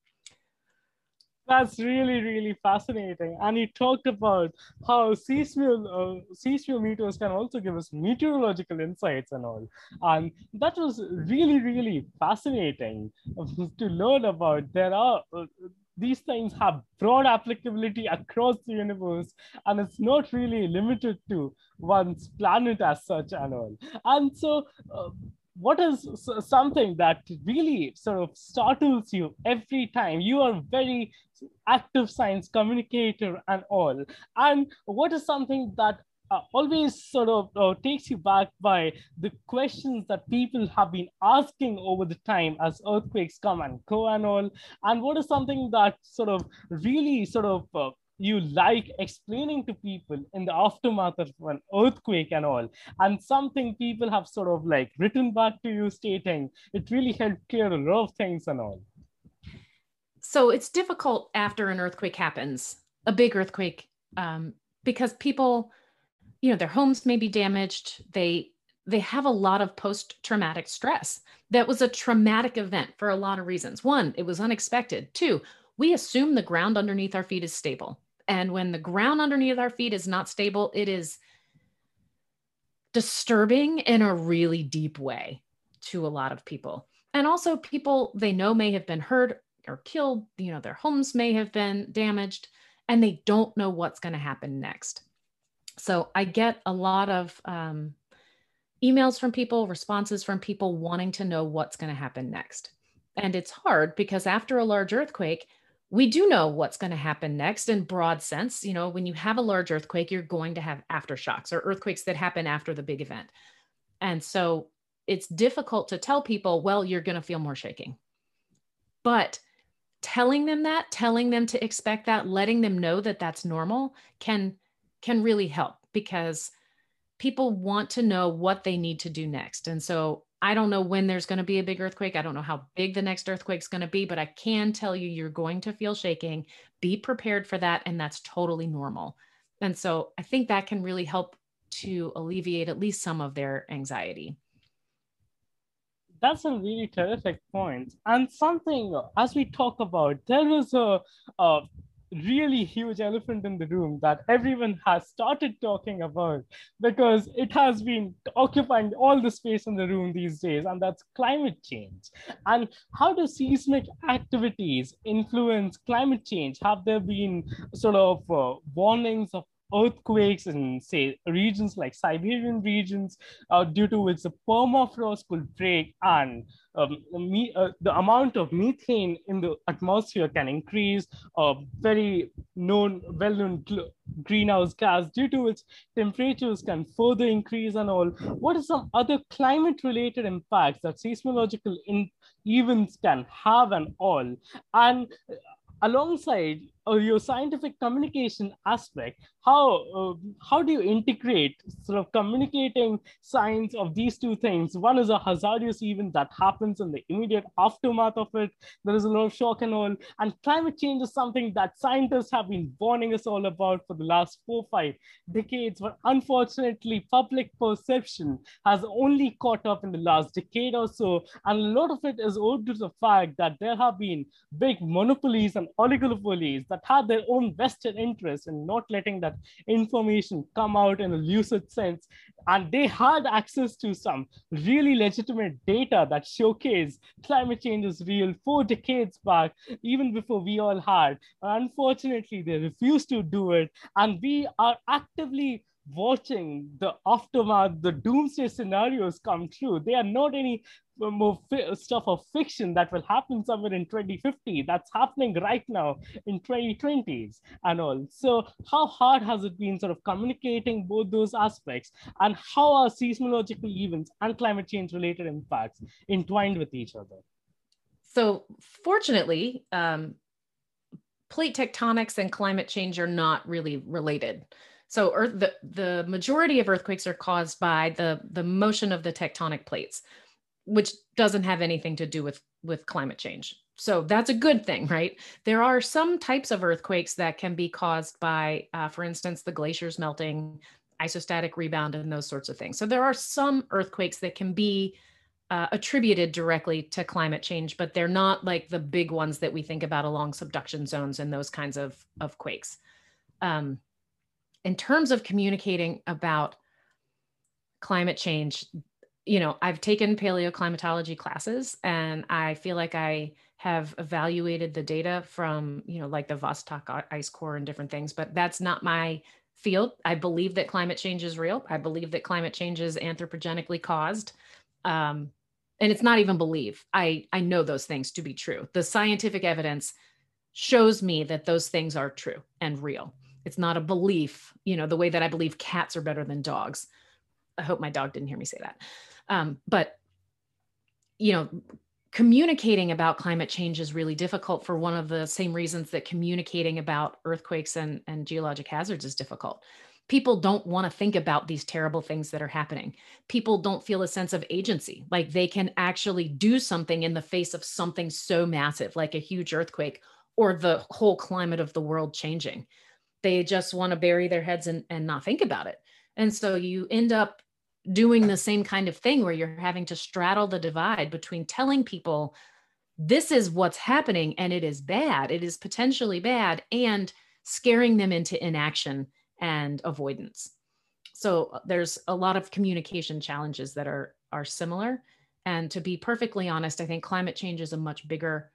Speaker 1: That's really fascinating. And you talked about how seismometers can also give us meteorological insights and all. And that was really fascinating to learn about. These things have broad applicability across the universe, and it's not really limited to one's planet as such and all. And so, what is something that really sort of startles you every time? You are very active science communicator and all. And what is something that always sort of takes you back by the questions that people have been asking over the time as earthquakes come and go and all? And what is something that sort of really you like explaining to people in the aftermath of an earthquake and all, and something people have sort of like written back to you stating it really helped clear a lot of things and all?
Speaker 2: So it's difficult after an earthquake happens, a big earthquake, because people, their homes may be damaged. They have a lot of post-traumatic stress. That was a traumatic event for a lot of reasons. 1, it was unexpected. 2, we assume the ground underneath our feet is stable. And when the ground underneath our feet is not stable, it is disturbing in a really deep way to a lot of people. And also people they know may have been hurt or killed, their homes may have been damaged, and they don't know what's going to happen next. So I get a lot of emails from people, responses from people wanting to know what's going to happen next. And it's hard because after a large earthquake, we do know what's going to happen next in broad sense. When you have a large earthquake, you're going to have aftershocks or earthquakes that happen after the big event. And so it's difficult to tell people, well, you're going to feel more shaking. But telling them to expect that, letting them know that that's normal can really help, because people want to know what they need to do next. And so I don't know when there's going to be a big earthquake. I don't know how big the next earthquake is going to be, but I can tell you, you're going to feel shaking. Be prepared for that. And that's totally normal. And so I think that can really help to alleviate at least some of their anxiety.
Speaker 1: That's a really terrific point. And something, as we talk about, there was a really huge elephant in the room that everyone has started talking about, because it has been occupying all the space in the room these days, and that's climate change. And how do seismic activities influence climate change? Have there been sort of warnings of earthquakes in, say, regions like Siberian regions, due to which the permafrost could break, and the amount of methane in the atmosphere can increase, a very well-known greenhouse gas, due to which temperatures can further increase and all? What are some other climate-related impacts that seismological events can have and all? And alongside, your scientific communication aspect, how do you integrate sort of communicating science of these two things? One is a hazardous event that happens in the immediate aftermath of it. There is a lot of shock and all. And climate change is something that scientists have been warning us all about for the last 4 or 5 decades. But unfortunately, public perception has only caught up in the last decade or so. And a lot of it is owed to the fact that there have been big monopolies and oligopolies that had their own vested interest in not letting that information come out in a lucid sense. And they had access to some really legitimate data that showcased climate change is real 4 decades back, even before we all had. Unfortunately, they refused to do it. And we are actively watching the aftermath, the doomsday scenarios come true. They are not any more stuff of fiction that will happen somewhere in 2050. That's happening right now in 2020s and all. So how hard has it been sort of communicating both those aspects, and how are seismological events and climate change related impacts entwined with each other?
Speaker 2: So fortunately, plate tectonics and climate change are not really related. So the majority of earthquakes are caused by the motion of the tectonic plates, which doesn't have anything to do with climate change. So that's a good thing, right? There are some types of earthquakes that can be caused by, for instance, the glaciers melting, isostatic rebound, and those sorts of things. So there are some earthquakes that can be attributed directly to climate change, but they're not like the big ones that we think about along subduction zones and those kinds of quakes. In terms of communicating about climate change, I've taken paleoclimatology classes, and I feel like I have evaluated the data from, like the Vostok ice core and different things, but that's not my field. I believe that climate change is real. I believe that climate change is anthropogenically caused. And it's not even believe. I know those things to be true. The scientific evidence shows me that those things are true and real. It's not a belief, the way that I believe cats are better than dogs. I hope my dog didn't hear me say that. But communicating about climate change is really difficult for one of the same reasons that communicating about earthquakes and geologic hazards is difficult. People don't want to think about these terrible things that are happening. People don't feel a sense of agency, like they can actually do something in the face of something so massive, like a huge earthquake or the whole climate of the world changing. They just want to bury their heads and not think about it. And so you end up doing the same kind of thing where you're having to straddle the divide between telling people this is what's happening and it is bad, it is potentially bad, and scaring them into inaction and avoidance. So there's a lot of communication challenges that are similar. And to be perfectly honest, I think climate change is a much bigger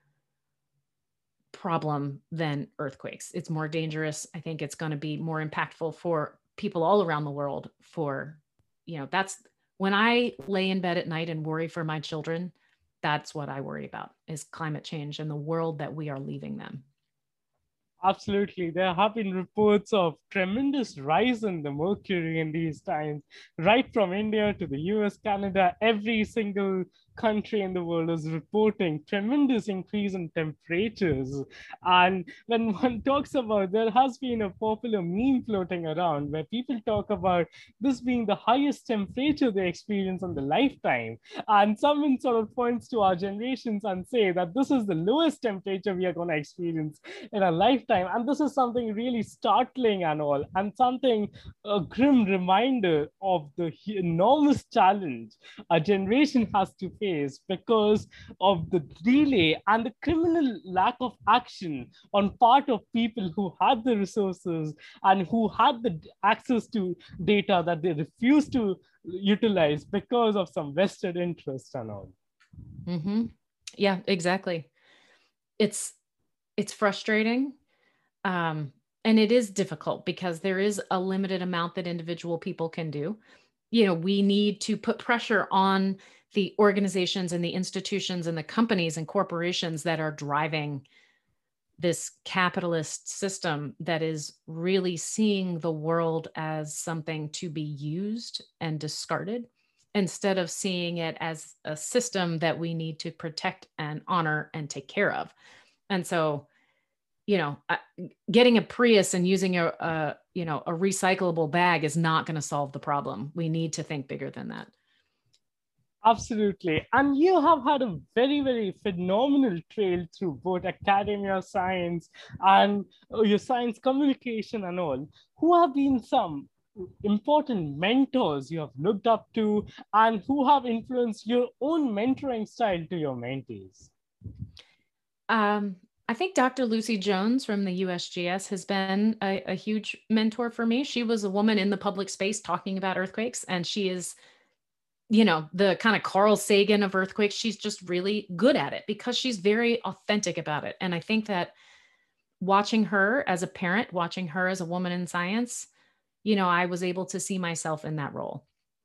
Speaker 2: problem than earthquakes. It's more dangerous. I think it's going to be more impactful for people all around the world. That's when I lay in bed at night and worry for my children, that's what I worry about, is climate change and the world that we are leaving them.
Speaker 1: Absolutely. There have been reports of tremendous rise in the mercury in these times, right from India to the US, Canada. Every single country in the world is reporting tremendous increase in temperatures. And when one talks about, there has been a popular meme floating around where people talk about this being the highest temperature they experience in the lifetime. And someone sort of points to our generations and say that this is the lowest temperature we are going to experience in a lifetime. And this is something really startling and all, and something a grim reminder of the enormous challenge a generation has to face because of the delay and the criminal lack of action on part of people who had the resources and who had the access to data that they refused to utilize because of some vested interest and all.
Speaker 2: Mm-hmm. Yeah, exactly. It's frustrating. And it is difficult because there is a limited amount that individual people can do. We need to put pressure on the organizations and the institutions and the companies and corporations that are driving this capitalist system that is really seeing the world as something to be used and discarded, instead of seeing it as a system that we need to protect and honor and take care of. And so getting a Prius and using a recyclable bag is not going to solve the problem. We need to think bigger than that.
Speaker 1: Absolutely. And you have had a very, very phenomenal trail through both academia, science, and your science communication and all. Who have been some important mentors you have looked up to, and who have influenced your own mentoring style to your mentees?
Speaker 2: I think Dr. Lucy Jones from the USGS has been a huge mentor for me. She was a woman in the public space talking about earthquakes, and she is, the kind of Carl Sagan of earthquakes. She's just really good at it because she's very authentic about it. And I think that watching her as a parent, watching her as a woman in science, I was able to see myself in that role.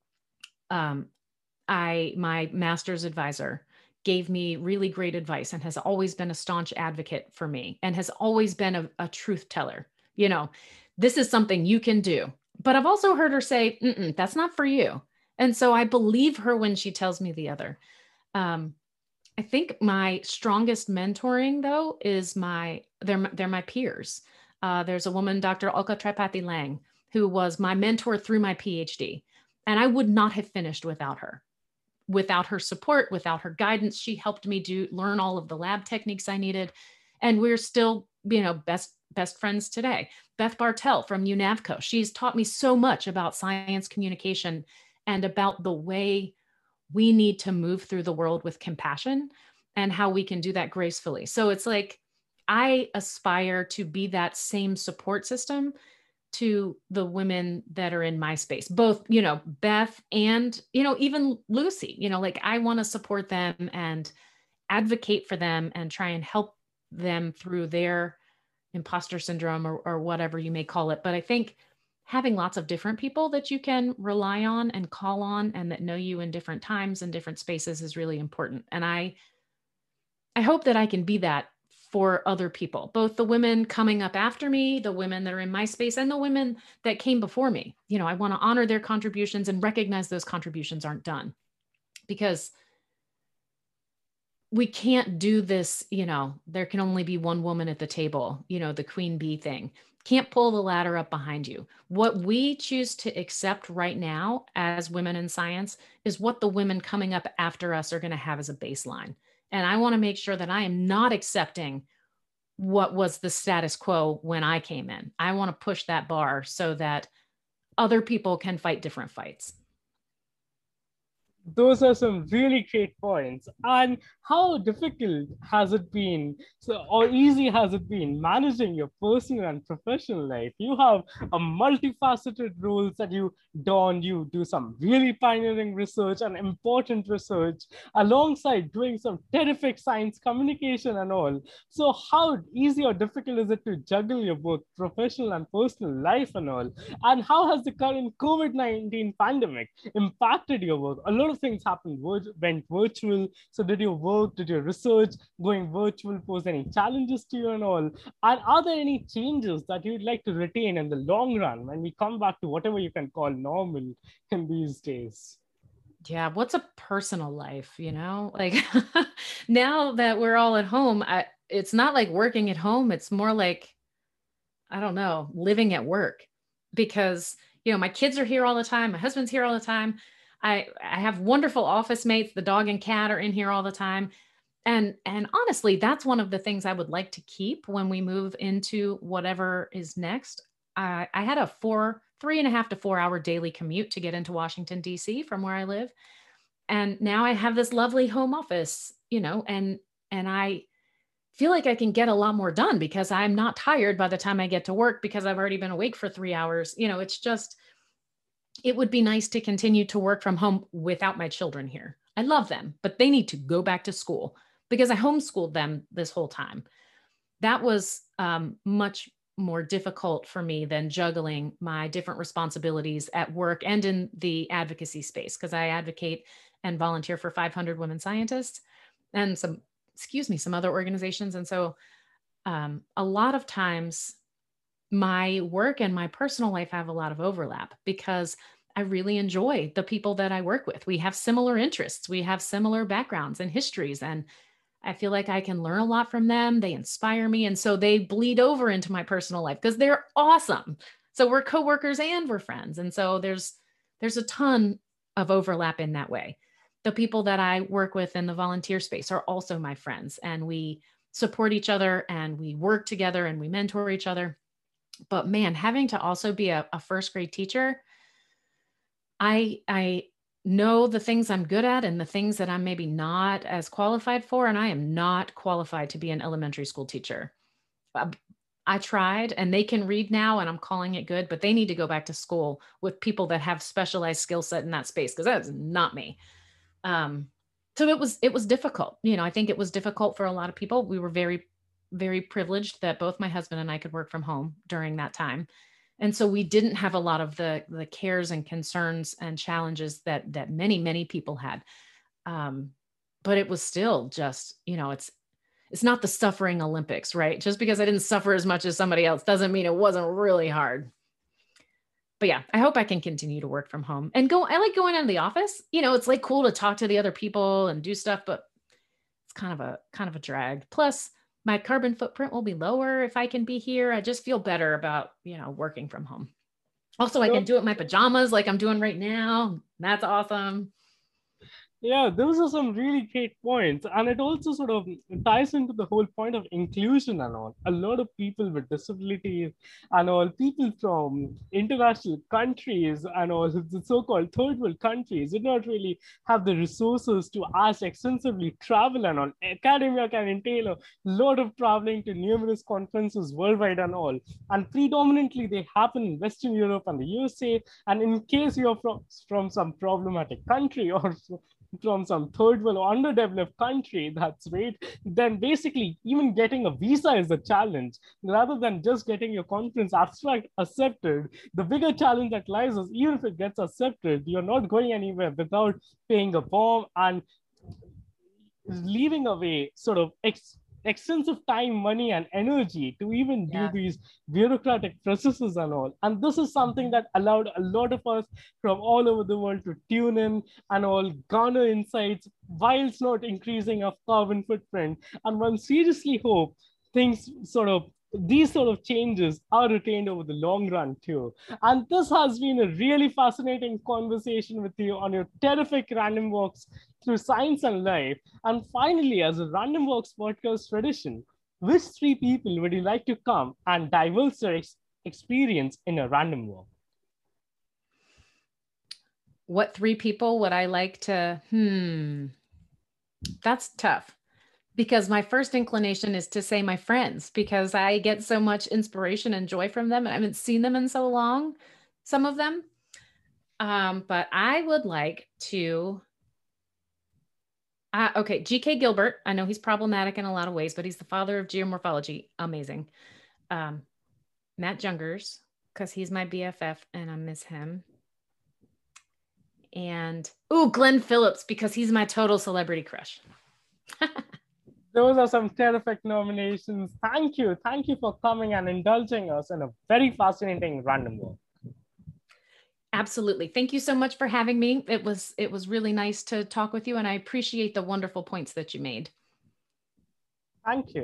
Speaker 2: My master's advisor gave me really great advice and has always been a staunch advocate for me and has always been a truth teller. This is something you can do. But I've also heard her say, that's not for you. And so I believe her when she tells me the other. I think my strongest mentoring, though, is they're my peers. There's a woman, Dr. Alka Tripathi Lang, who was my mentor through my PhD. And I would not have finished without her. Without her support, without her guidance. She helped me learn all of the lab techniques I needed. And we're still, best friends today. Beth Bartel from UNAVCO. She's taught me so much about science communication and about the way we need to move through the world with compassion and how we can do that gracefully. So it's like, I aspire to be that same support system to the women that are in my space, both, Beth and, even Lucy, I want to support them and advocate for them and try and help them through their imposter syndrome or whatever you may call it. But I think having lots of different people that you can rely on and call on and that know you in different times and different spaces is really important. And I hope that I can be that for other people, both the women coming up after me, the women that are in my space, and the women that came before me. I want to honor their contributions and recognize those contributions aren't done, because we can't do this, there can only be one woman at the table, the queen bee thing. Can't pull the ladder up behind you. What we choose to accept right now as women in science is what the women coming up after us are going to have as a baseline. And I want to make sure that I am not accepting what was the status quo when I came in. I want to push that bar so that other people can fight different fights.
Speaker 1: Those are some really great points. And how difficult has it been, or easy has it been managing your personal and professional life? You have a multifaceted roles that you don. You do some really pioneering research and important research alongside doing some terrific science communication and all. So how easy or difficult is it to juggle your both professional and personal life and all? And how has the current COVID-19 pandemic impacted your work? A lot of things happened, went virtual. So did your work, did your research going virtual pose any challenges to you and all? And are there any changes that you'd like to retain in the long run when we come back to whatever you can call normal in these days?
Speaker 2: Yeah, what's a personal life, like now that we're all at home, it's not like working at home. It's more like, I don't know, living at work, because, my kids are here all the time. My husband's here all the time. I have wonderful office mates. The dog and cat are in here all the time. And honestly, that's one of the things I would like to keep when we move into whatever is next. I had a 3.5 to 4 hour daily commute to get into Washington, D.C. from where I live. And now I have this lovely home office, and I feel like I can get a lot more done because I'm not tired by the time I get to work because I've already been awake for 3 hours. It's just, it would be nice to continue to work from home without my children here. I love them, but they need to go back to school because I homeschooled them this whole time. That was much more difficult for me than juggling my different responsibilities at work and in the advocacy space, because I advocate and volunteer for 500 women scientists and some other organizations. And so a lot of times my work and my personal life have a lot of overlap because I really enjoy the people that I work with. We have similar interests. We have similar backgrounds and histories. And I feel like I can learn a lot from them. They inspire me. And so they bleed over into my personal life because they're awesome. So we're coworkers and we're friends. And so there's a ton of overlap in that way. The people that I work with in the volunteer space are also my friends, and we support each other and we work together and we mentor each other. But man, having to also be a first grade teacher, I know the things I'm good at and the things that I'm maybe not as qualified for. And I am not qualified to be an elementary school teacher. Uh, I tried, and they can read now and I'm calling it good, but they need to go back to school with people that have specialized skill set in that space, because that's not me. So it was difficult. I think it was difficult for a lot of people. We were very, very privileged that both my husband and I could work from home during that time. And so we didn't have a lot of the cares and concerns and challenges that many people had. Um, but it was still just, it's not the suffering Olympics, right? Just because I didn't suffer as much as somebody else doesn't mean it wasn't really hard. But yeah, I hope I can continue to work from home and I like going into the office. It's like cool to talk to the other people and do stuff, but it's kind of a drag. Plus my carbon footprint will be lower if I can be here. I just feel better about, working from home. Also, I can do it in my pajamas like I'm doing right now. That's awesome.
Speaker 1: Yeah, those are some really great points. And it also sort of ties into the whole point of inclusion and all. A lot of people with disabilities and all, people from international countries and all, the so-called third world countries, did not really have the resources to as extensively travel and all. Academia can entail a lot of traveling to numerous conferences worldwide and all. And predominantly, they happen in Western Europe and the USA. And in case you're from some problematic country or from some third world or underdeveloped country, that's right, then basically even getting a visa is a challenge. Rather than just getting your conference abstract accepted, the bigger challenge that lies is, even if it gets accepted, you're not going anywhere without paying a form and leaving away sort of extensive time, money, and energy to even do these bureaucratic processes and all. And this is something that allowed a lot of us from all over the world to tune in and all garner insights whilst not increasing our carbon footprint. And one seriously hope these sort of changes are retained over the long run too. And this has been a really fascinating conversation with you on your terrific random walks through science and life. And finally, as a Random Walks podcast tradition, which three people would you like to come and diverse their experience in a random walk?
Speaker 2: What three people would I like to? That's tough, because my first inclination is to say my friends, because I get so much inspiration and joy from them. I haven't seen them in so long, some of them. But I would like to, okay, G.K. Gilbert. I know he's problematic in a lot of ways, but he's the father of geomorphology. Amazing. Matt Jungers, because he's my BFF and I miss him. And, Glenn Phillips, because he's my total celebrity crush.
Speaker 1: Those are some terrific nominations. Thank you. Thank you for coming and indulging us in a very fascinating random walk.
Speaker 2: Absolutely. Thank you so much for having me. It was really nice to talk with you, and I appreciate the wonderful points that you made.
Speaker 1: Thank you.